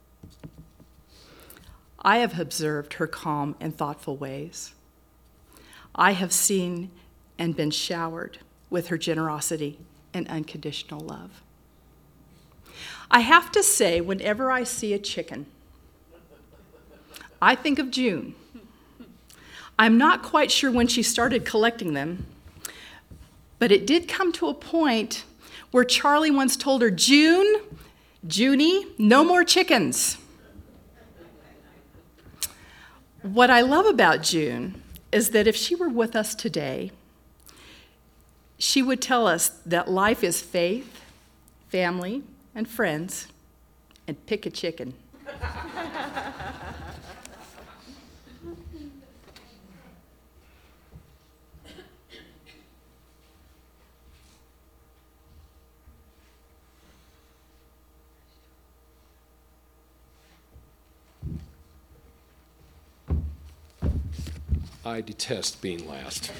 I have observed her calm and thoughtful ways. I have seen and been showered with her generosity and unconditional love. I have to say, whenever I see a chicken, I think of June. I'm not quite sure when she started collecting them, but it did come to a point where Charlie once told her, "June, Junie, no more chickens." What I love about June is that if she were with us today, she would tell us that life is faith, family, and friends, and pick a chicken. I detest being last.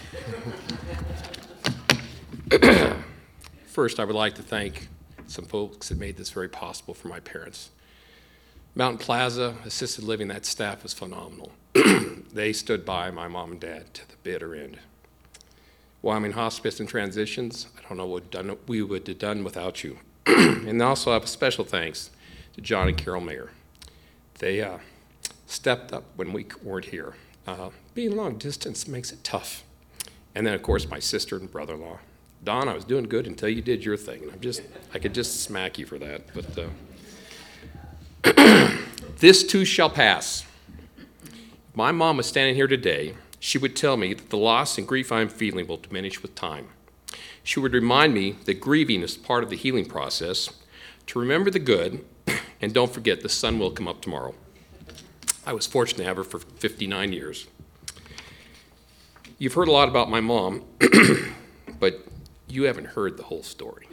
First, I would like to thank some folks that made this very possible for my parents. Mountain Plaza Assisted Living, that staff was phenomenal. They stood by my mom and dad to the bitter end. Wyoming Hospice and Transitions, I don't know what done, we would have done without you. And also I have a special thanks to John and Carol Mayer. They uh, stepped up when we weren't here. Uh, being long distance makes it tough. And then, of course, my sister and brother-in-law. Don, I was doing good until you did your thing. And I'm just, I could just smack you for that. But uh, this too shall pass. If my mom was standing here today, she would tell me that the loss and grief I'm feeling will diminish with time. She would remind me that grieving is part of the healing process, to remember the good, and don't forget the sun will come up tomorrow. I was fortunate to have her for fifty-nine years. You've heard a lot about my mom, but you haven't heard the whole story.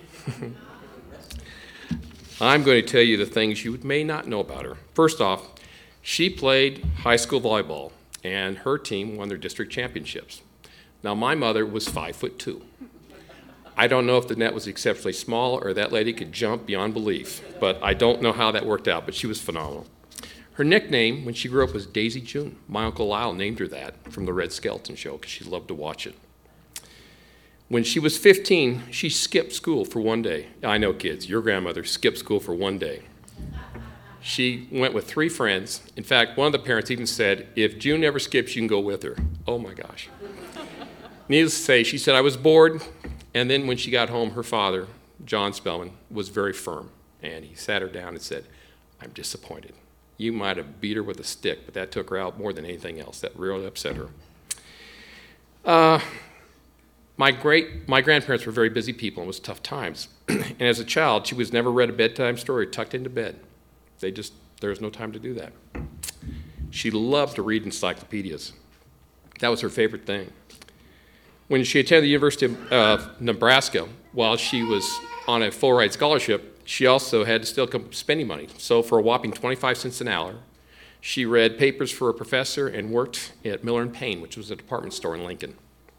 I'm going to tell you the things you may not know about her. First off, she played high school volleyball, and her team won their district championships. Now, my mother was five foot two. I don't know if the net was exceptionally small or that lady could jump beyond belief, but I don't know how that worked out, but she was phenomenal. Her nickname when she grew up was Daisy June. My Uncle Lyle named her that from the Red Skelton Show because she loved to watch it. When she was fifteen, she skipped school for one day. I know, kids, your grandmother skipped school for one day. She went with three friends. In fact, one of the parents even said, if June ever skips, you can go with her. Oh my gosh. Needless to say, she said, I was bored. And then when she got home, her father, John Spellman, was very firm. And he sat her down and said, I'm disappointed. You might have beat her with a stick, but that took her out more than anything else. That really upset her. Uh, my great, my grandparents were very busy people, and it was tough times. And as a child, she was never read a bedtime story tucked into bed. They just, there was no time to do that. She loved to read encyclopedias. That was her favorite thing. When she attended the University of uh, Nebraska, while she was on a full-ride scholarship, she also had to still come spending money. So for a whopping twenty-five cents an hour, she read papers for a professor and worked at Miller and Payne, which was a department store in Lincoln.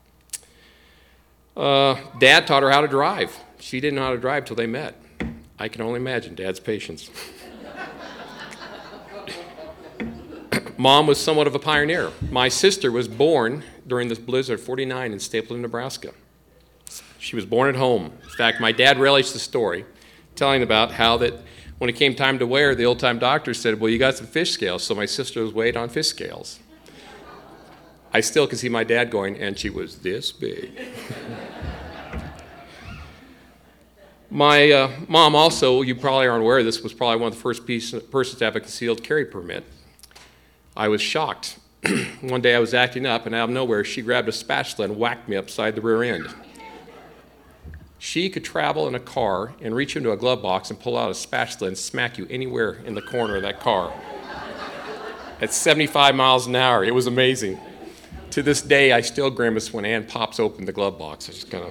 Uh, Dad taught her how to drive. She didn't know how to drive till they met. I can only imagine Dad's patience. Mom was somewhat of a pioneer. My sister was born during the blizzard of forty-nine in Stapleton, Nebraska. She was born at home. In fact, my dad relished the story, telling about how that when it came time to weigh her, the old-time doctor said, well, you got some fish scales, so my sister was weighed on fish scales. I still can see my dad going, and she was this big. My uh, mom also, you probably aren't aware of this, was probably one of the first piece, persons to have a concealed carry permit. I was shocked. One day I was acting up, and out of nowhere, she grabbed a spatula and whacked me upside the rear end. She could travel in a car and reach into a glove box and pull out a spatula and smack you anywhere in the corner of that car. At seventy-five miles an hour, it was amazing. To this day, I still grimace when Ann pops open the glove box. I just kind of.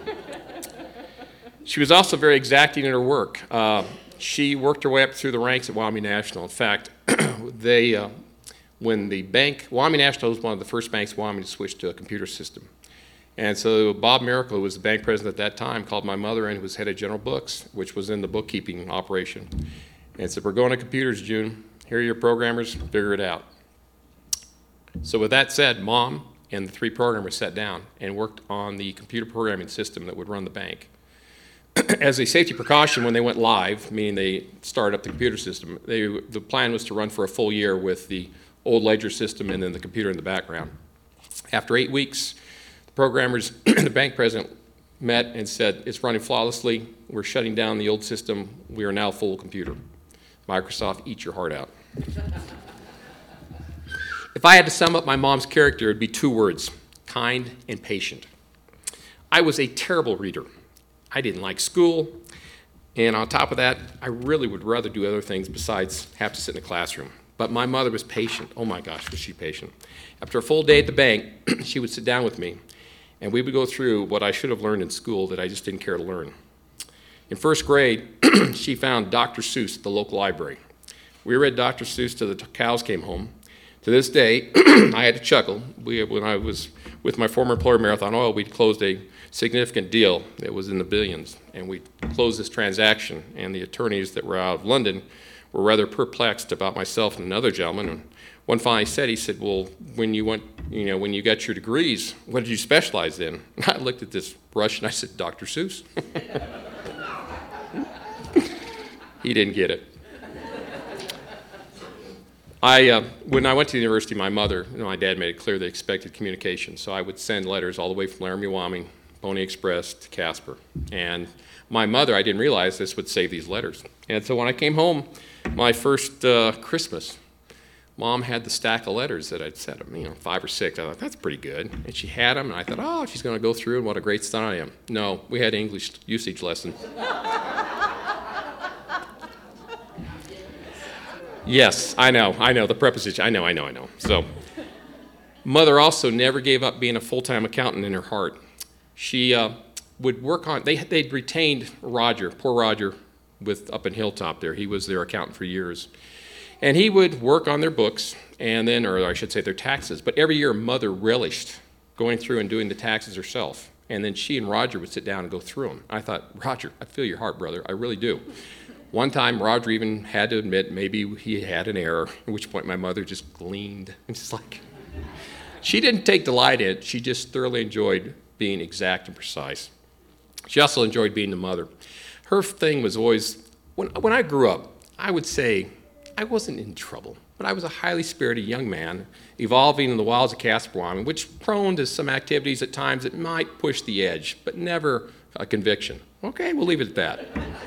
She was also very exacting in her work. Uh, she worked her way up through the ranks at Wyoming National. In fact, they, uh, when the bank, Wyoming National was one of the first banks in Wyoming to switch to a computer system. And so Bob Miracle, who was the bank president at that time, called my mother in, who was head of General Books, which was in the bookkeeping operation, and said, we're going to computers, June. Here are your programmers, figure it out. So with that said, Mom and the three programmers sat down and worked on the computer programming system that would run the bank. As a safety precaution, when they went live, meaning they started up the computer system, they, the plan was to run for a full year with the old ledger system and then the computer in the background. After eight weeks, the programmers, the bank president, met and said, it's running flawlessly. We're shutting down the old system. We are now full computer. Microsoft, eat your heart out. If I had to sum up my mom's character, it would be two words, kind and patient. I was a terrible reader. I didn't like school, and on top of that, I really would rather do other things besides have to sit in a classroom. But my mother was patient. Oh my gosh, was she patient. After a full day at the bank, she would sit down with me, and we would go through what I should have learned in school that I just didn't care to learn. In first grade, she found Doctor Seuss at the local library. We read Doctor Seuss till the cows came home. To this day, I had to chuckle. We, when I was with my former employer, Marathon Oil, we'd closed a significant deal that was in the billions, and we closed this transaction, and the attorneys that were out of London were rather perplexed about myself and another gentleman. And one finally said, he said, well, when you went, you know, when you got your degrees, what did you specialize in? I looked at this brush and I said, Doctor Seuss. He didn't get it. I, uh, when I went to the university, my mother and my dad made it clear they expected communication, so I would send letters all the way from Laramie, Wyoming, Pony Express to Casper. And my mother, I didn't realize this, would save these letters. And so when I came home, my first uh, Christmas, Mom had the stack of letters that I'd sent them, you know, five or six. I thought, that's pretty good. And she had them, and I thought, oh, she's going to go through, and what a great son I am. No, we had English usage lesson. Yes, I know, I know, the preposition, I know, I know, I know. So, Mother also never gave up being a full-time accountant in her heart. She uh, would work on, they, they'd retained Roger, poor Roger, with up in Hilltop there. He was their accountant for years. And he would work on their books, and then, or I should say their taxes, but every year Mother relished going through and doing the taxes herself. And then she and Roger would sit down and go through them. I thought, Roger, I feel your heart, brother, I really do. One time, Roger even had to admit maybe he had an error, at which point my mother just gleamed. It's like, she didn't take delight in it. She just thoroughly enjoyed being exact and precise. She also enjoyed being the mother. Her thing was always, when, when I grew up, I would say I wasn't in trouble, but I was a highly spirited young man, evolving in the wilds of Casper, Wyoming, which prone to some activities at times that might push the edge, but never a conviction. Okay, we'll leave it at that.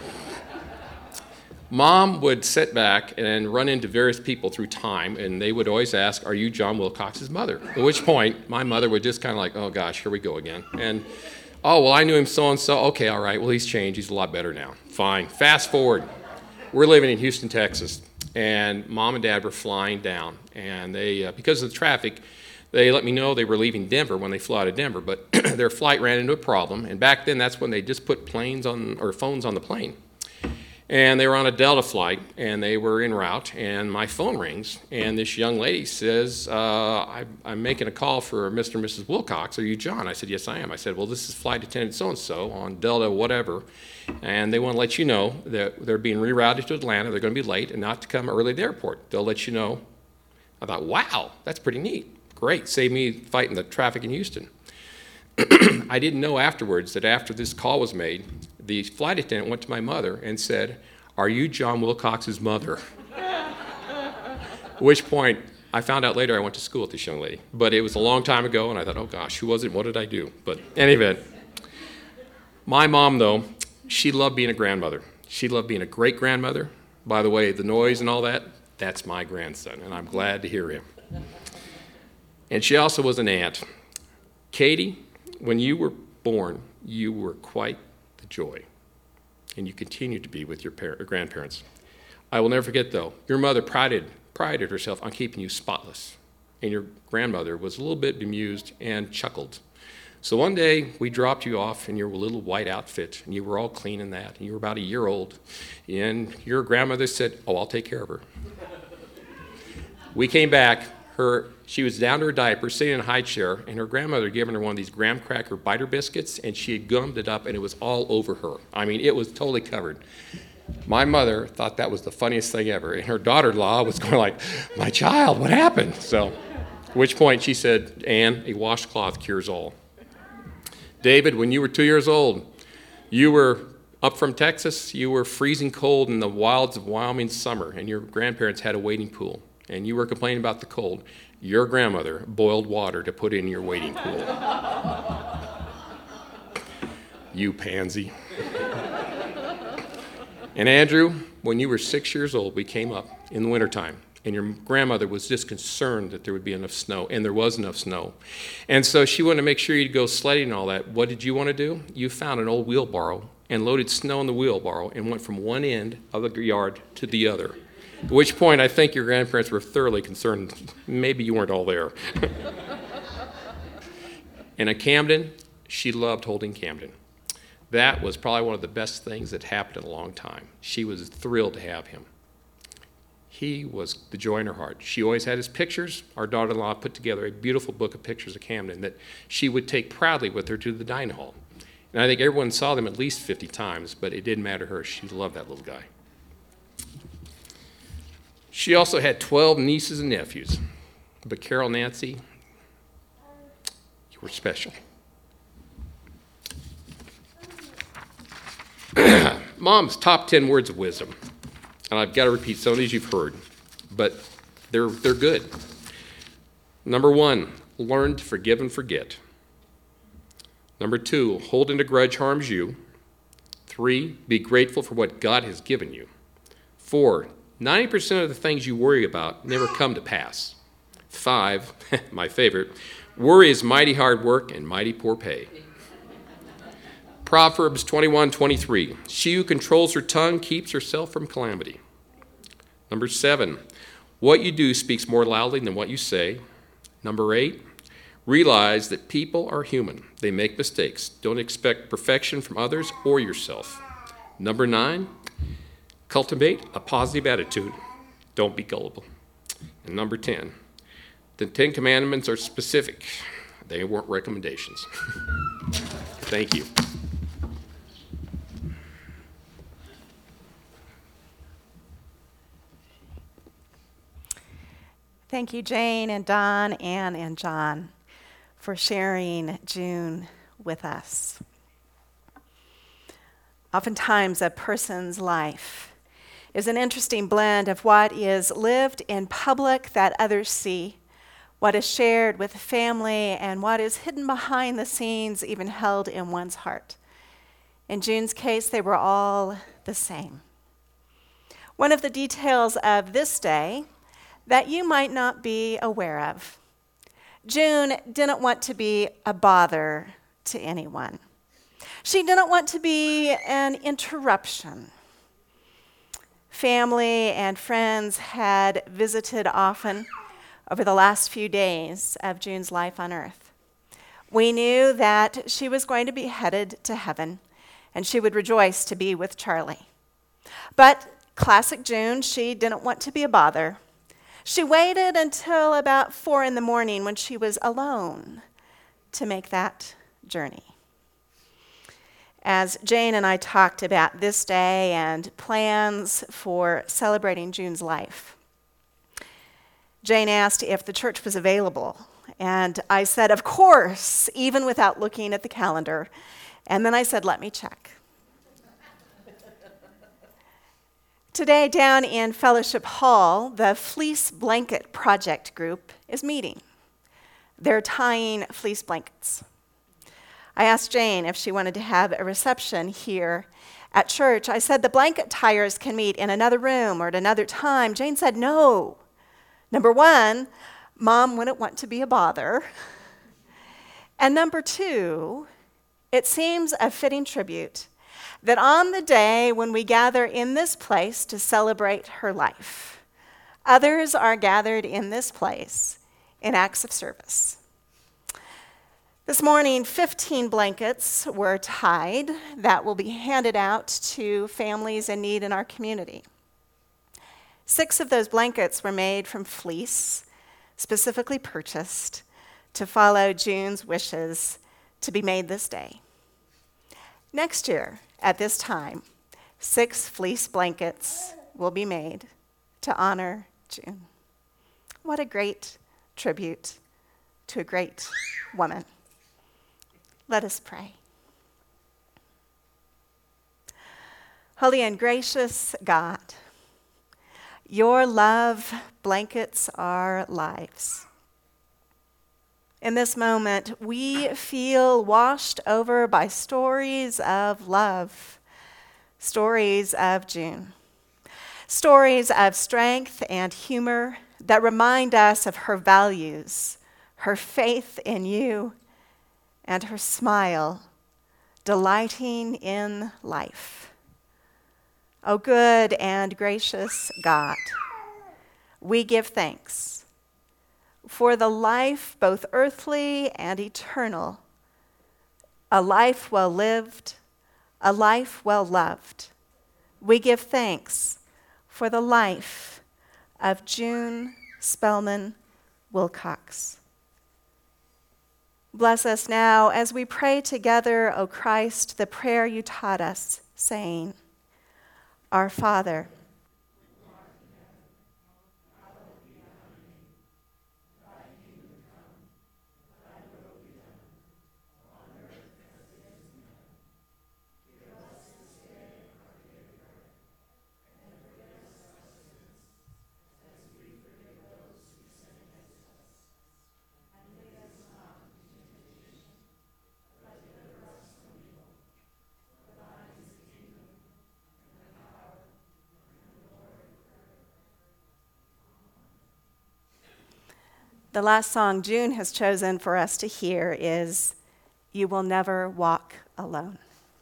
Mom would sit back and run into various people through time, and they would always ask, are you John Wilcox's mother? At which point, my mother would just kind of like, oh gosh, here we go again. And, oh, well, I knew him so-and-so. Okay, all right, well, he's changed. He's a lot better now. Fine. Fast forward. We're living in Houston, Texas, and Mom and Dad were flying down. And they, uh, because of the traffic, They let me know they were leaving Denver when they flew out of Denver, but their flight ran into a problem. And back then, that's when they just put planes on or phones on the plane. And they were on a Delta flight, and they were en route, and my phone rings, and this young lady says, uh, I, I'm making a call for Mister and Missus Wilcox. Are you John? I said, yes, I am. I said, well, this is flight attendant so-and-so on Delta whatever, and they want to let you know that they're being rerouted to Atlanta. They're going to be late and not to come early to the airport. They'll let you know. I thought, wow, that's pretty neat. Great, save me fighting the traffic in Houston. I didn't know afterwards that after this call was made, the flight attendant went to my mother and said, are you John Wilcox's mother? At which point, I found out later I went to school with this young lady. But it was a long time ago, and I thought, oh gosh, who was it? What did I do? But in any event, my mom, though, she loved being a grandmother. She loved being a great-grandmother. By the way, the noise and all that, that's my grandson, and I'm glad to hear him. And she also was an aunt. Katie, when you were born, you were quite the joy, and you continue to be with your par- grandparents. I will never forget, though, your mother prided, prided herself on keeping you spotless, and your grandmother was a little bit bemused and chuckled. So one day, we dropped you off in your little white outfit, and you were all clean in that, and you were about a year old, and your grandmother said, oh, I'll take care of her. We came back. Her, she was down to her diaper, sitting in a high chair, and her grandmother had given her one of these graham cracker biter biscuits, and she had gummed it up, and it was all over her. I mean, it was totally covered. My mother thought that was the funniest thing ever, and her daughter-in-law was going like, my child, what happened? So, at which point she said, Ann, a washcloth cures all. David, when you were two years old, you were up from Texas, you were freezing cold in the wilds of Wyoming summer, and your grandparents had a wading pool. And you were complaining about the cold. Your grandmother boiled water to put in your wading pool. You pansy. And Andrew, when you were six years old, we came up in the wintertime, and your grandmother was just concerned that there would be enough snow, and there was enough snow. And so she wanted to make sure you'd go sledding and all that. What did you want to do? You found an old wheelbarrow and loaded snow in the wheelbarrow and went from one end of the yard to the other. At which point, I think your grandparents were thoroughly concerned. Maybe you weren't all there. And at Camden, she loved holding Camden. That was probably one of the best things that happened in a long time. She was thrilled to have him. He was the joy in her heart. She always had his pictures. Our daughter-in-law put together a beautiful book of pictures of Camden that she would take proudly with her to the dining hall. And I think everyone saw them at least fifty times, but it didn't matter to her. She loved that little guy. She also had twelve nieces and nephews. But Carol, Nancy, you were special. Mom's top ten words of wisdom. And I've got to repeat some of these you've heard, but they're, they're good. Number one, learn to forgive and forget. Number two, holding a grudge harms you. Three, be grateful for what God has given you. Four, ninety percent of the things you worry about never come to pass. Five, my favorite, worry is mighty hard work and mighty poor pay. Proverbs twenty-one twenty-three, she who controls her tongue keeps herself from calamity. Number seven, what you do speaks more loudly than what you say. Number eight, realize that people are human. They make mistakes. Don't expect perfection from others or yourself. Number nine, cultivate a positive attitude. Don't be gullible. And number ten, the Ten Commandments are specific. They weren't recommendations. Thank you. Thank you, Jane and Don, Ann and John, for sharing June with us. Oftentimes, a person's life is an interesting blend of what is lived in public that others see, what is shared with family, and what is hidden behind the scenes, even held in one's heart. In June's case, they were all the same. One of the details of this day that you might not be aware of. June didn't want to be a bother to anyone. She didn't want to be an interruption. Family and friends had visited often, over the last few days of June's life on earth. We knew that she was going to be headed to heaven, and she would rejoice to be with Charlie. But classic June, she didn't want to be a bother. She waited until about four in the morning when she was alone to make that journey. As Jane and I talked about this day and plans for celebrating June's life, Jane asked if the church was available, and I said, of course, even without looking at the calendar. And then I said, let me check. Today, down in Fellowship Hall, the Fleece Blanket Project group is meeting. They're tying fleece blankets. I asked Jane if she wanted to have a reception here at church. I said the blanket tiers can meet in another room or at another time. Jane said no. Number one, Mom wouldn't want to be a bother. And number two, it seems a fitting tribute that on the day when we gather in this place to celebrate her life, others are gathered in this place in acts of service. This morning, fifteen blankets were tied that will be handed out to families in need in our community. Six of those blankets were made from fleece, specifically purchased to follow June's wishes to be made this day. Next year, at this time, six fleece blankets will be made to honor June. What a great tribute to a great woman. Let us pray. Holy and gracious God, your love blankets our lives. In this moment, we feel washed over by stories of love, stories of June, stories of strength and humor that remind us of her values, her faith in you, and her smile, delighting in life. O good and gracious God, we give thanks for the life, both earthly and eternal, a life well lived, a life well loved. We give thanks for the life of June Spellman Wilcox. Bless us now as we pray together, O Christ, the prayer you taught us, saying, Our Father, the last song June has chosen for us to hear is You Will Never Walk Alone.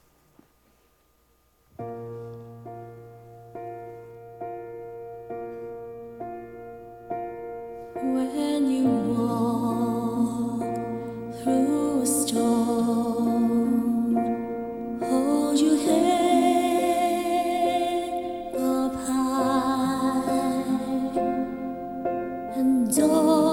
When you walk through a storm, hold your head up high and don't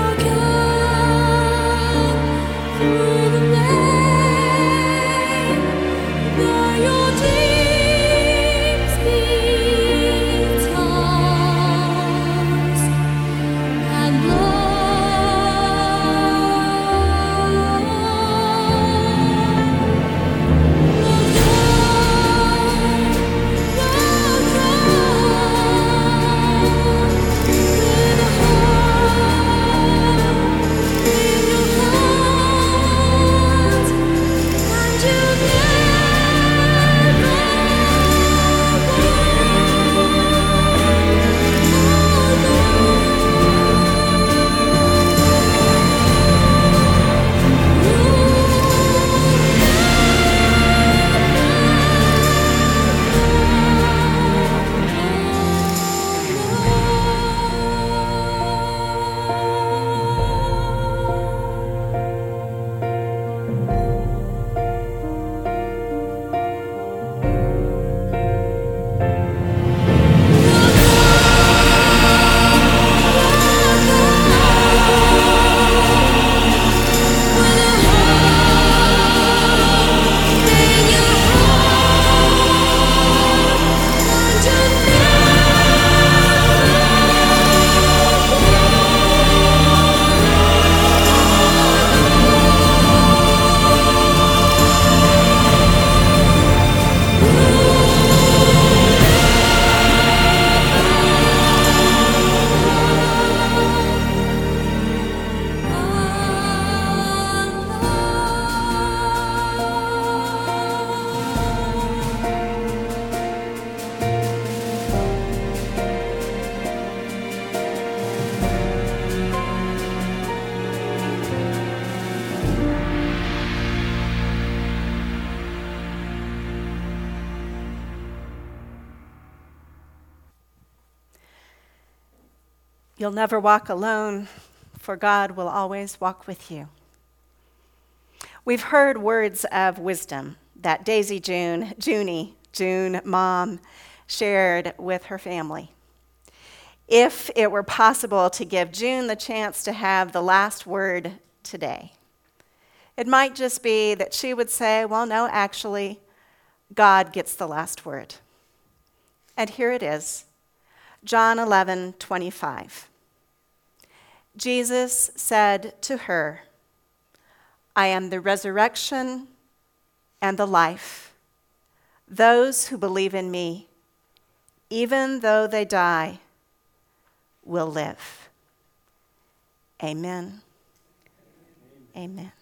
through the night. You'll never walk alone, for God will always walk with you. We've heard words of wisdom that Daisy June, Junie, June, Mom, shared with her family. If it were possible to give June the chance to have the last word today, it might just be that she would say, well, no, actually, God gets the last word. And here it is, John eleven twenty-five. Jesus said to her, I am the resurrection and the life. Those who believe in me, even though they die, will live. Amen. Amen.